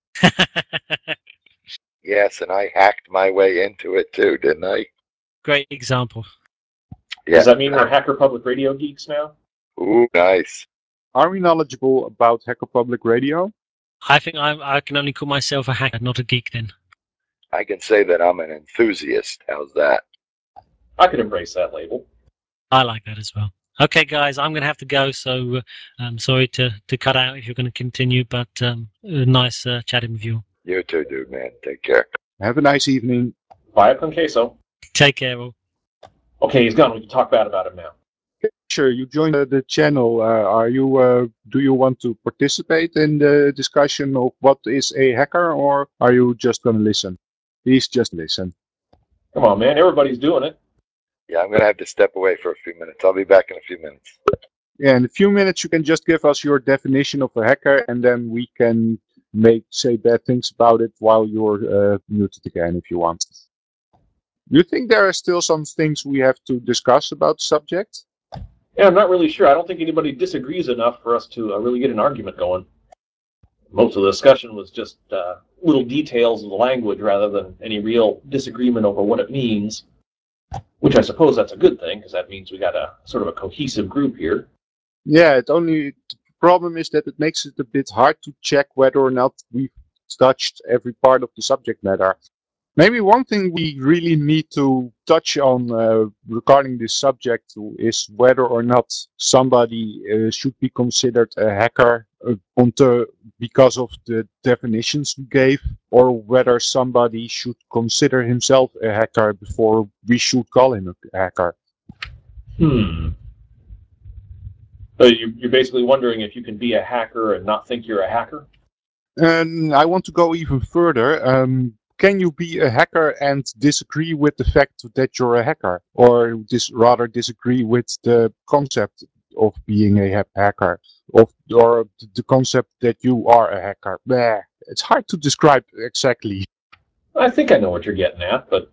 D: Yes, and I hacked my way into it too, didn't I?
C: Great example.
D: Yeah.
B: Does that mean we're Hacker Public Radio geeks now?
D: Ooh, nice.
A: Are we knowledgeable about Hacker Public Radio?
C: I think I can only call myself a hacker, not a geek then.
D: I can say that I'm an enthusiast. How's that?
B: I could embrace that label.
C: I like that as well. Okay, guys, I'm going to have to go, so I'm sorry to cut out if you're going to continue, but nice chatting with you.
D: You too, dude, man. Take care.
A: Have a nice evening.
B: Via con queso.
C: Take care, all.
B: Okay, he's gone. We can talk bad about him now.
A: Sure, you joined the channel. Do you want to participate in the discussion of what is a hacker, or are you just going to listen? Please just listen.
B: Come on, man. Everybody's doing it.
D: Yeah, I'm going to have to step away for a few minutes. I'll be back in a few minutes.
A: Yeah, in a few minutes you can just give us your definition of a hacker, and then we can say bad things about it while you're muted again if you want. You think there are still some things we have to discuss about the subject?
B: Yeah, I'm not really sure. I don't think anybody disagrees enough for us to really get an argument going. Most of the discussion was just little details of the language rather than any real disagreement over what it means, which I suppose that's a good thing, because that means we got a sort of a cohesive group here.
A: Yeah, the problem is that it makes it a bit hard to check whether or not we've touched every part of the subject matter. Maybe one thing we really need to touch on regarding this subject is whether or not somebody should be considered a hacker because of the definitions we gave, or whether somebody should consider himself a hacker before we should call him a hacker.
B: So you're basically wondering if you can be a hacker and not think you're a hacker?
A: And I want to go even further. Can you be a hacker and disagree with the fact that you're a hacker? Or rather disagree with the concept of being a hacker? Or the concept that you are a hacker? Bleh. It's hard to describe exactly.
B: I think I know what you're getting at, but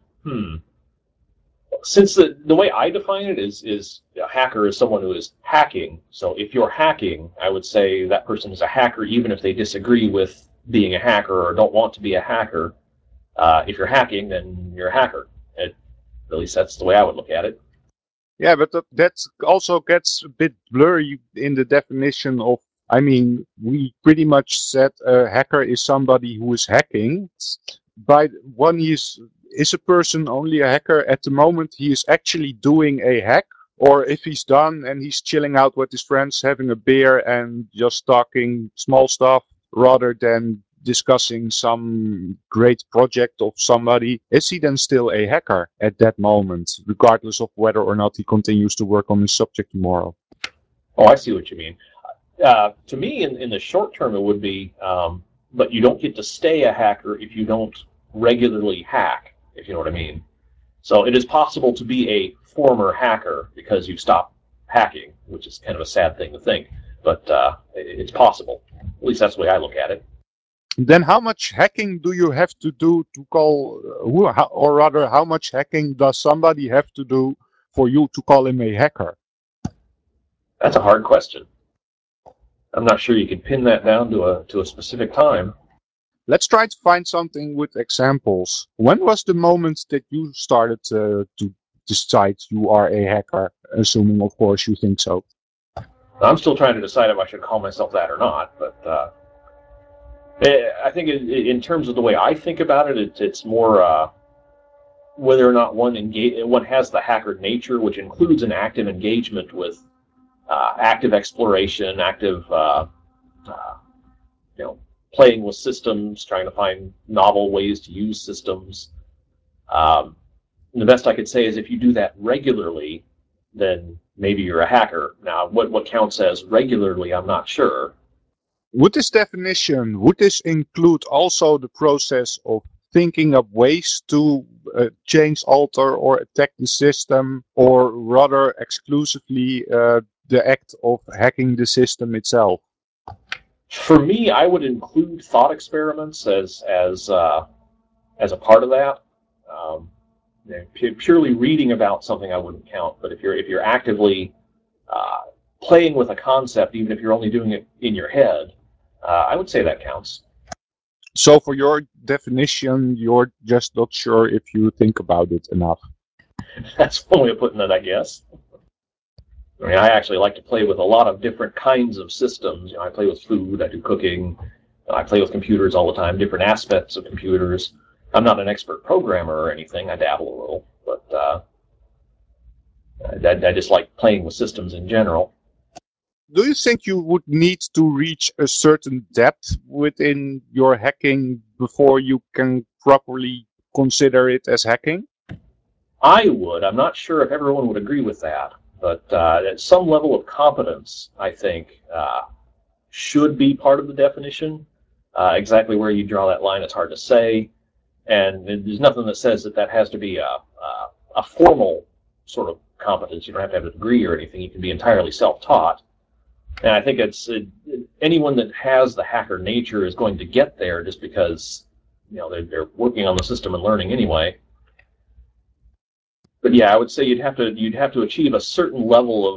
B: since the way I define it is a hacker is someone who is hacking. So if you're hacking, I would say that person is a hacker even if they disagree with being a hacker or don't want to be a hacker. If you're hacking, then you're a hacker. At least that's the way I would look at it.
A: Yeah, but that also gets a bit blurry in the definition of, I mean, we pretty much said a hacker is somebody who is hacking. By one, is a person only a hacker at the moment he is actually doing a hack? Or if he's done and he's chilling out with his friends, having a beer and just talking small stuff rather than discussing some great project of somebody, is he then still a hacker at that moment, regardless of whether or not he continues to work on his subject tomorrow?
B: Oh, I see what you mean. To me, in the short term, it would be, but you don't get to stay a hacker if you don't regularly hack, if you know what I mean. So it is possible to be a former hacker because you stop hacking, which is kind of a sad thing to think, but it's possible. At least that's the way I look at it.
A: Then how much hacking do you have to do to call, or rather, how much hacking does somebody have to do for you to call him a hacker?
B: That's a hard question. I'm not sure you can pin that down to a specific time.
A: Let's try to find something with examples. When was the moment that you started to decide you are a hacker, assuming, of course, you think so?
B: I'm still trying to decide if I should call myself that or not, but I think in terms of the way I think about it, it's more whether or not one has the hacker nature, which includes an active engagement with active exploration, active playing with systems, trying to find novel ways to use systems. The best I could say is if you do that regularly, then maybe you're a hacker. Now, what counts as regularly, I'm not sure.
A: Would this include also the process of thinking up ways to change, alter, or attack the system, or rather exclusively the act of hacking the system itself?
B: For me, I would include thought experiments as a part of that. Purely reading about something I wouldn't count, but if you're actively playing with a concept, even if you're only doing it in your head, I would say that counts.
A: So for your definition, you're just not sure if you think about it enough.
B: That's one way of putting it, I guess. I mean, I actually like to play with a lot of different kinds of systems. I play with food, I do cooking, I play with computers all the time, different aspects of computers. I'm not an expert programmer or anything. I dabble a little, but I just like playing with systems in general.
A: Do you think you would need to reach a certain depth within your hacking before you can properly consider it as hacking?
B: I would. I'm not sure if everyone would agree with that, but at some level of competence, I think, should be part of the definition. Exactly where you draw that line, it's hard to say. And there's nothing that says that has to be a formal sort of competence. You don't have to have a degree or anything. You can be entirely self-taught. And I think it's anyone that has the hacker nature is going to get there just because they're working on the system and learning anyway. But yeah, I would say you'd have to achieve a certain level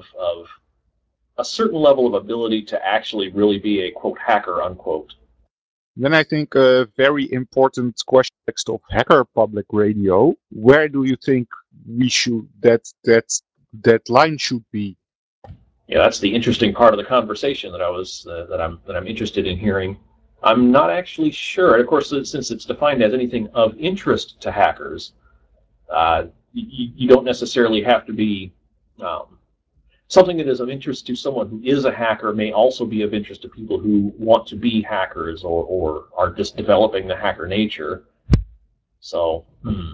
B: of ability to actually really be a quote hacker unquote.
A: Then I think a very important question next of Hacker Public Radio. Where do you think we should that line should be?
B: Yeah, that's the interesting part of the conversation that I'm interested in hearing. I'm not actually sure. And of course, since it's defined as anything of interest to hackers, you don't necessarily have to be something that is of interest to someone who is a hacker may also be of interest to people who want to be hackers or are just developing the hacker nature. So,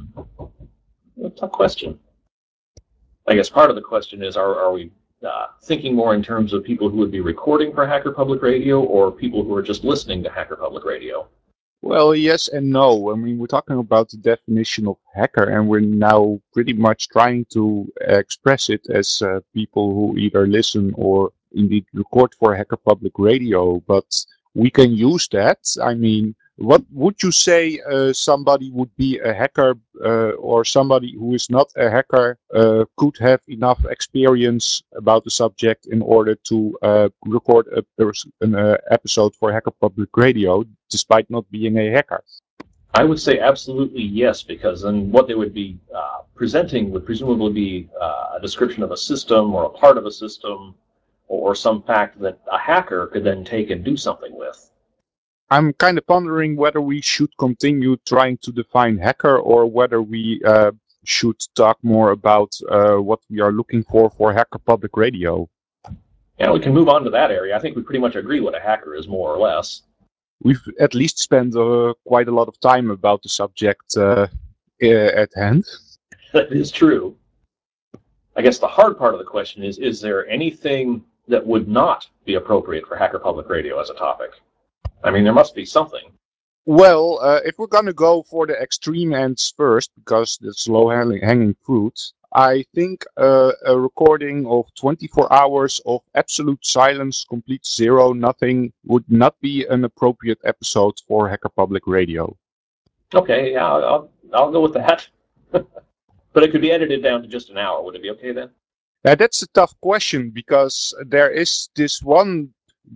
B: a tough question. I guess part of the question is, are we thinking more in terms of people who would be recording for Hacker Public Radio or people who are just listening to Hacker Public Radio?
A: Well, yes and no. I mean, we're talking about the definition of hacker, and we're now pretty much trying to express it as people who either listen or indeed record for Hacker Public Radio. But we can use that. I mean, what would you say somebody would be a hacker or somebody who is not a hacker could have enough experience about the subject in order to record an episode for Hacker Public Radio despite not being a hacker?
B: I would say absolutely yes, because then what they would be presenting would presumably be a description of a system or a part of a system or some fact that a hacker could then take and do something with.
A: I'm kind of pondering whether we should continue trying to define hacker or whether we should talk more about what we are looking for Hacker Public Radio.
B: Yeah, we can move on to that area. I think we pretty much agree what a hacker is, more or less.
A: We've at least spent quite a lot of time about the subject at hand.
B: That is true. I guess the hard part of the question is there anything that would not be appropriate for Hacker Public Radio as a topic? I mean, there must be something.
A: Well, if we're going to go for the extreme ends first, because that's low-hanging fruit, I think a recording of 24 hours of absolute silence, complete zero, nothing, would not be an appropriate episode for Hacker Public Radio.
B: Okay, yeah, I'll go with that. But it could be edited down to just an hour. Would it be okay then?
A: That's a tough question, because there's this one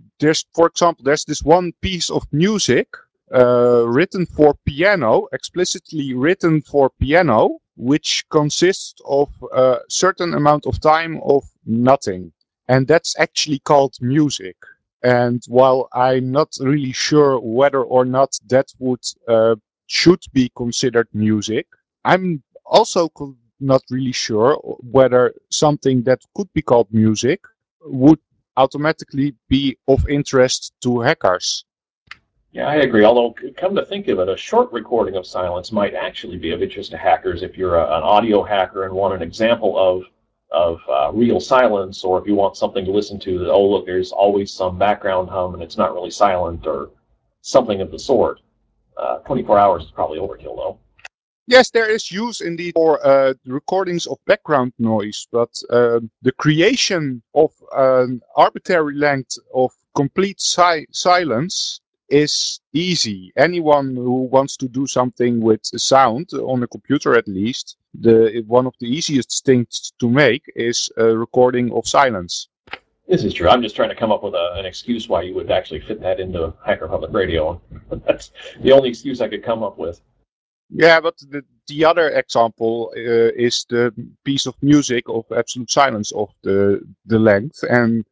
A: piece of music written for piano, explicitly written for piano, which consists of a certain amount of time of nothing. And that's actually called music. And while I'm not really sure whether or not that should be considered music, I'm also not really sure whether something that could be called music would automatically be of interest to hackers.
B: Yeah, I agree. Although, come to think of it, a short recording of silence might actually be of interest to hackers if you're an audio hacker and want an example of real silence, or if you want something to listen to that, oh, look, there's always some background hum and it's not really silent, or something of the sort. 24 hours is probably overkill, though.
A: Yes, there is use indeed for recordings of background noise, but the creation of an arbitrary length of complete silence is easy. Anyone who wants to do something with sound on a computer, at least, one of the easiest things to make is a recording of silence.
B: This is true. I'm just trying to come up with an excuse why you would actually fit that into Hacker Public Radio. That's the only excuse I could come up with.
A: Yeah, but the other example is the piece of music of absolute silence of the length, and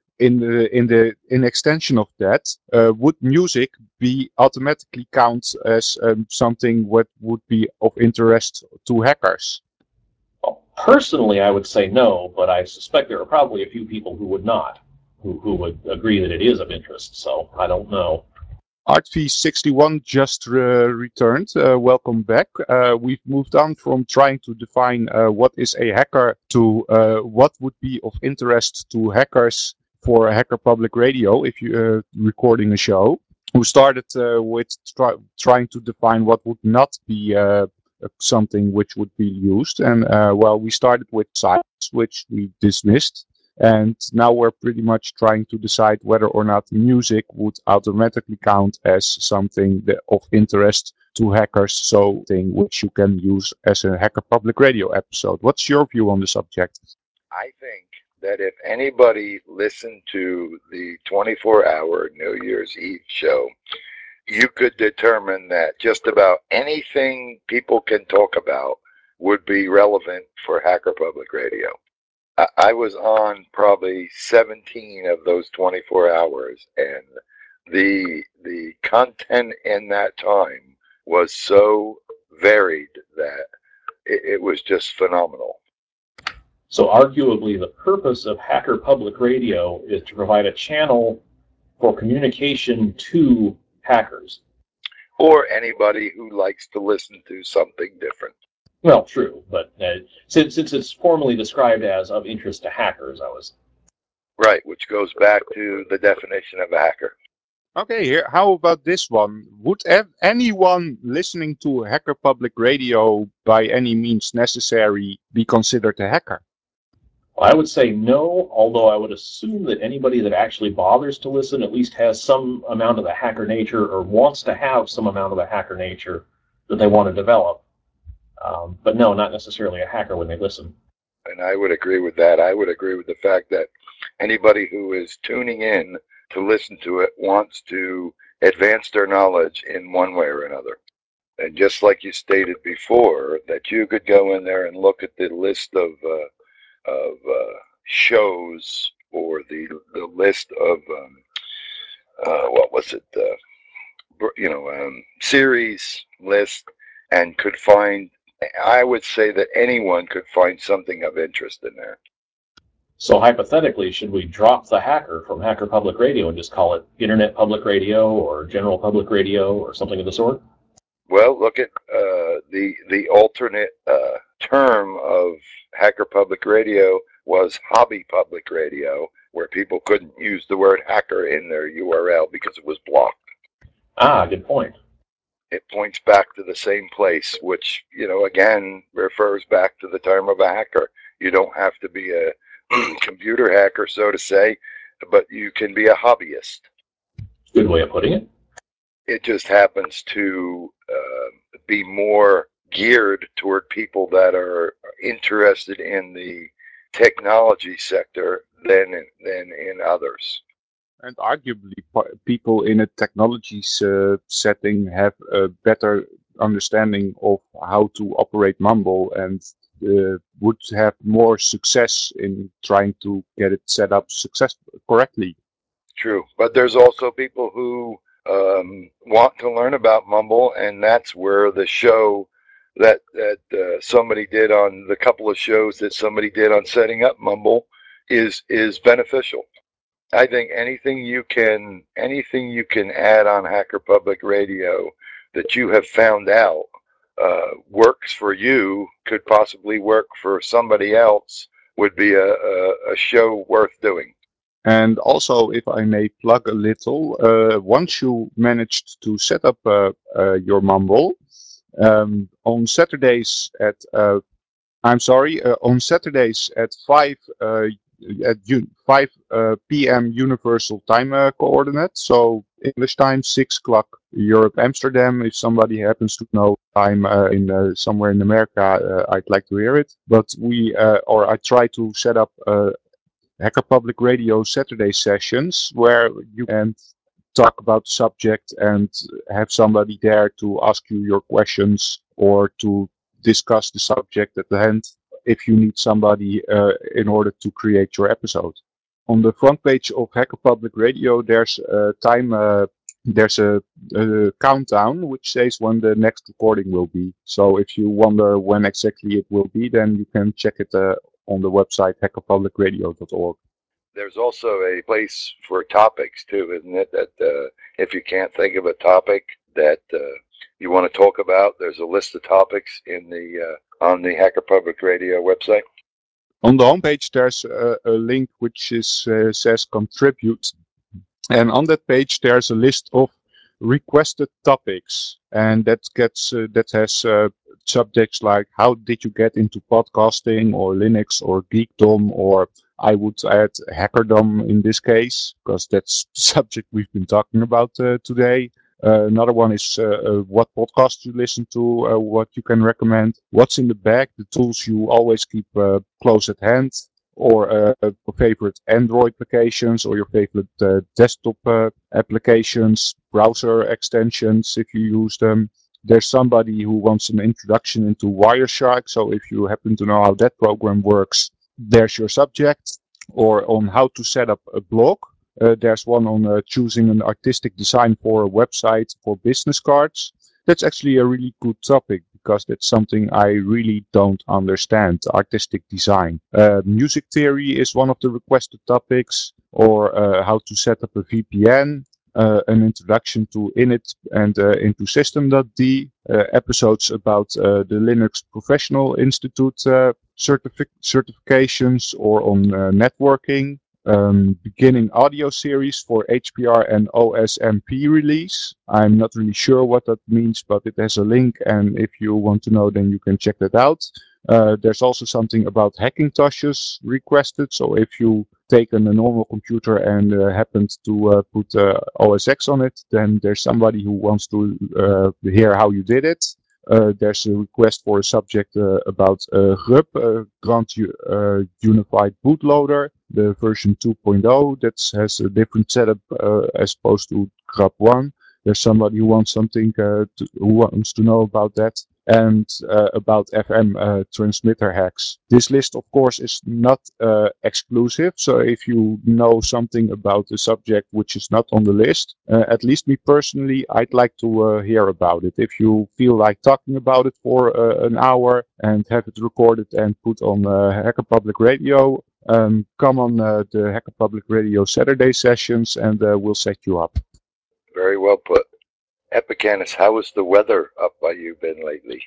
A: in extension of that, would music be automatically count as something what would be of interest to hackers?
B: Well, personally, I would say no, but I suspect there are probably a few people who would not, who would agree that it is of interest. So I don't know.
A: ArtV61 just returned. Welcome back. We've moved on from trying to define what is a hacker to what would be of interest to hackers for a Hacker Public Radio if you're recording a show. We started with trying to define what would not be something which would be used. And well, we started with silence, which we dismissed. And now we're pretty much trying to decide whether or not music would automatically count as something of interest to hackers, so thing which you can use as a Hacker Public Radio episode. What's your view on the subject?
D: I think that if anybody listened to the 24-hour New Year's Eve show, you could determine that just about anything people can talk about would be relevant for Hacker Public Radio. I was on probably 17 of those 24 hours, and the content in that time was so varied that it was just phenomenal.
B: So arguably, the purpose of Hacker Public Radio is to provide a channel for communication to hackers.
D: Or anybody who likes to listen to something different.
B: Well, true, but since it's formally described as of interest to hackers, I was...
D: Right, which goes back to the definition of a hacker.
A: Okay, here. How about this one? Would anyone listening to Hacker Public Radio by any means necessary be considered a hacker?
B: Well, I would say no, although I would assume that anybody that actually bothers to listen at least has some amount of the hacker nature or wants to have some amount of the hacker nature that they want to develop. But no, not necessarily a hacker when they listen.
D: And I would agree with that. I would agree with the fact that anybody who is tuning in to listen to it wants to advance their knowledge in one way or another. And just like you stated before, that you could go in there and look at the list of shows or the list of what was it? Series list, and could find. I would say that anyone could find something of interest in there.
B: So hypothetically, should we drop the hacker from Hacker Public Radio and just call it Internet Public Radio or General Public Radio or something of the sort?
D: Well, look at the alternate term of Hacker Public Radio was Hobby Public Radio, where people couldn't use the word hacker in their URL because it was blocked.
B: Ah, good point.
D: It points back to the same place, which, again, refers back to the term of a hacker. You don't have to be a computer hacker, so to say, but you can be a hobbyist.
B: Good way of putting it.
D: It just happens to be more geared toward people that are interested in the technology sector than in others.
A: And arguably, people in a technology setting have a better understanding of how to operate Mumble and would have more success in trying to get it set up correctly.
D: True, but there's also people who want to learn about Mumble, and that's where the show that somebody did on the couple of shows that somebody did on setting up Mumble is beneficial. I think anything you can add on Hacker Public Radio that you have found out works for you, could possibly work for somebody else, would be a show worth doing.
A: And also, if I may plug a little, once you managed to set up your Mumble, on Saturdays at on Saturdays at 5 5 p.m. Universal Time Coordinate. So English time, 6 o'clock Europe, Amsterdam. If somebody happens to know I'm in somewhere in America, I'd like to hear it. But I try to set up Hacker Public Radio Saturday sessions where you can talk about the subject and have somebody there to ask you your questions or to discuss the subject at the hand if you need somebody in order to create your episode. On the front page of Hacker Public Radio, there's a countdown which says when the next recording will be. So if you wonder when exactly it will be, then you can check it on the website hackerpublicradio.org.
D: There's also a place for topics too, isn't it? That if you can't think of a topic that you want to talk about, there's a list of topics on the Hacker Public Radio website.
A: On the homepage, there's a link which says contribute, and on that page there's a list of requested topics, and that has subjects like how did you get into podcasting, or Linux, or geekdom, or I would add hackerdom in this case, because that's the subject we've been talking about today. Another one is what podcasts you listen to, what you can recommend, what's in the bag, the tools you always keep close at hand, or your favorite Android applications, or your favorite desktop applications, browser extensions if you use them. There's somebody who wants an introduction into Wireshark, so if you happen to know how that program works, there's your subject. Or on how to set up a blog. There's one on choosing an artistic design for a website for business cards. That's actually a really good topic because that's something I really don't understand, artistic design. Music theory is one of the requested topics, or how to set up a VPN, an introduction to Init and into System.d, episodes about the Linux Professional Institute certifications, or on networking, beginning audio series for HPR and OSMP release. I'm not really sure what that means, but it has a link, and if you want to know, then you can check that out. There's also something about Hackintoshes requested, so if you take a normal computer and happen to put OS X on it, then there's somebody who wants to hear how you did it. There's a request for a subject about GRUB, Grand Unified Bootloader, the version 2.0 that has a different setup as opposed to GRUB 1. There's somebody who wants who wants to know about that, and about FM transmitter hacks. This list, of course, is not exclusive, so if you know something about the subject which is not on the list, at least me personally, I'd like to hear about it. If you feel like talking about it for an hour and have it recorded and put on Hacker Public Radio, come on the Hacker Public Radio Saturday sessions and we'll set you up.
D: Very well put. Epicanus, how has the weather up by you been lately?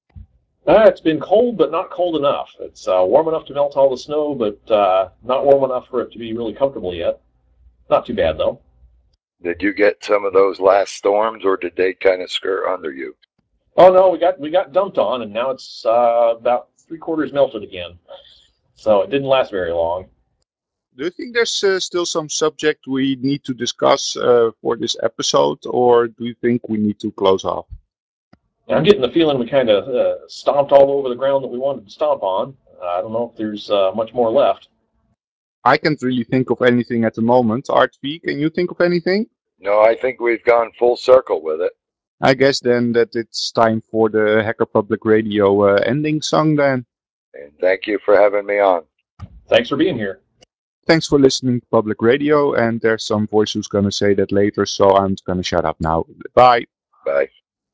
B: It's been cold, but not cold enough. It's warm enough to melt all the snow, but not warm enough for it to be really comfortable yet. Not too bad, though.
D: Did you get some of those last storms, or did they kind of skirt under you?
B: Oh no, we got dumped on, and now it's about 3/4 melted again. So it didn't last very long.
A: Do you think there's still some subject we need to discuss for this episode, or do you think we need to close off?
B: I'm getting the feeling we kind of stomped all over the ground that we wanted to stomp on. I don't know if there's much more left.
A: I can't really think of anything at the moment. Art-V, can you think of anything?
D: No, I think we've gone full circle with it.
A: I guess then that it's time for the Hacker Public Radio ending song then.
D: And thank you for having me on.
B: Thanks for being here.
A: Thanks for listening to Public Radio, and there's some voice who's going to say that later, so I'm going to shut up now. Bye.
D: Bye.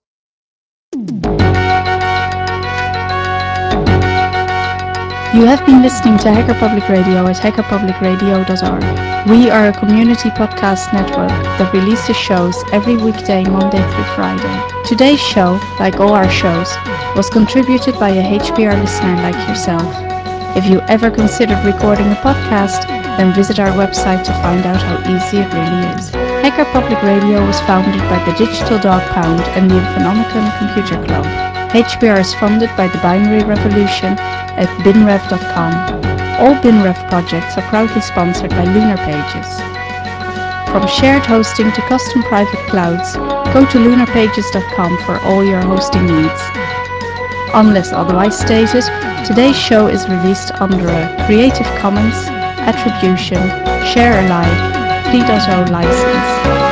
E: You have been listening to Hacker Public Radio at hackerpublicradio.org. We are a community podcast network that releases shows every weekday, Monday through Friday. Today's show, like all our shows, was contributed by a HPR listener like yourself. If you ever considered recording a podcast, then visit our website to find out how easy it really is. Hacker Public Radio was founded by the Digital Dog Pound and the Infonomicon Computer Club. HPR is funded by the Binary Revolution at binrev.com. All BinRev projects are proudly sponsored by Lunar Pages. From shared hosting to custom private clouds, go to lunarpages.com for all your hosting needs. Unless otherwise stated, today's show is released under a Creative Commons Attribution Share Alike 3.0 license.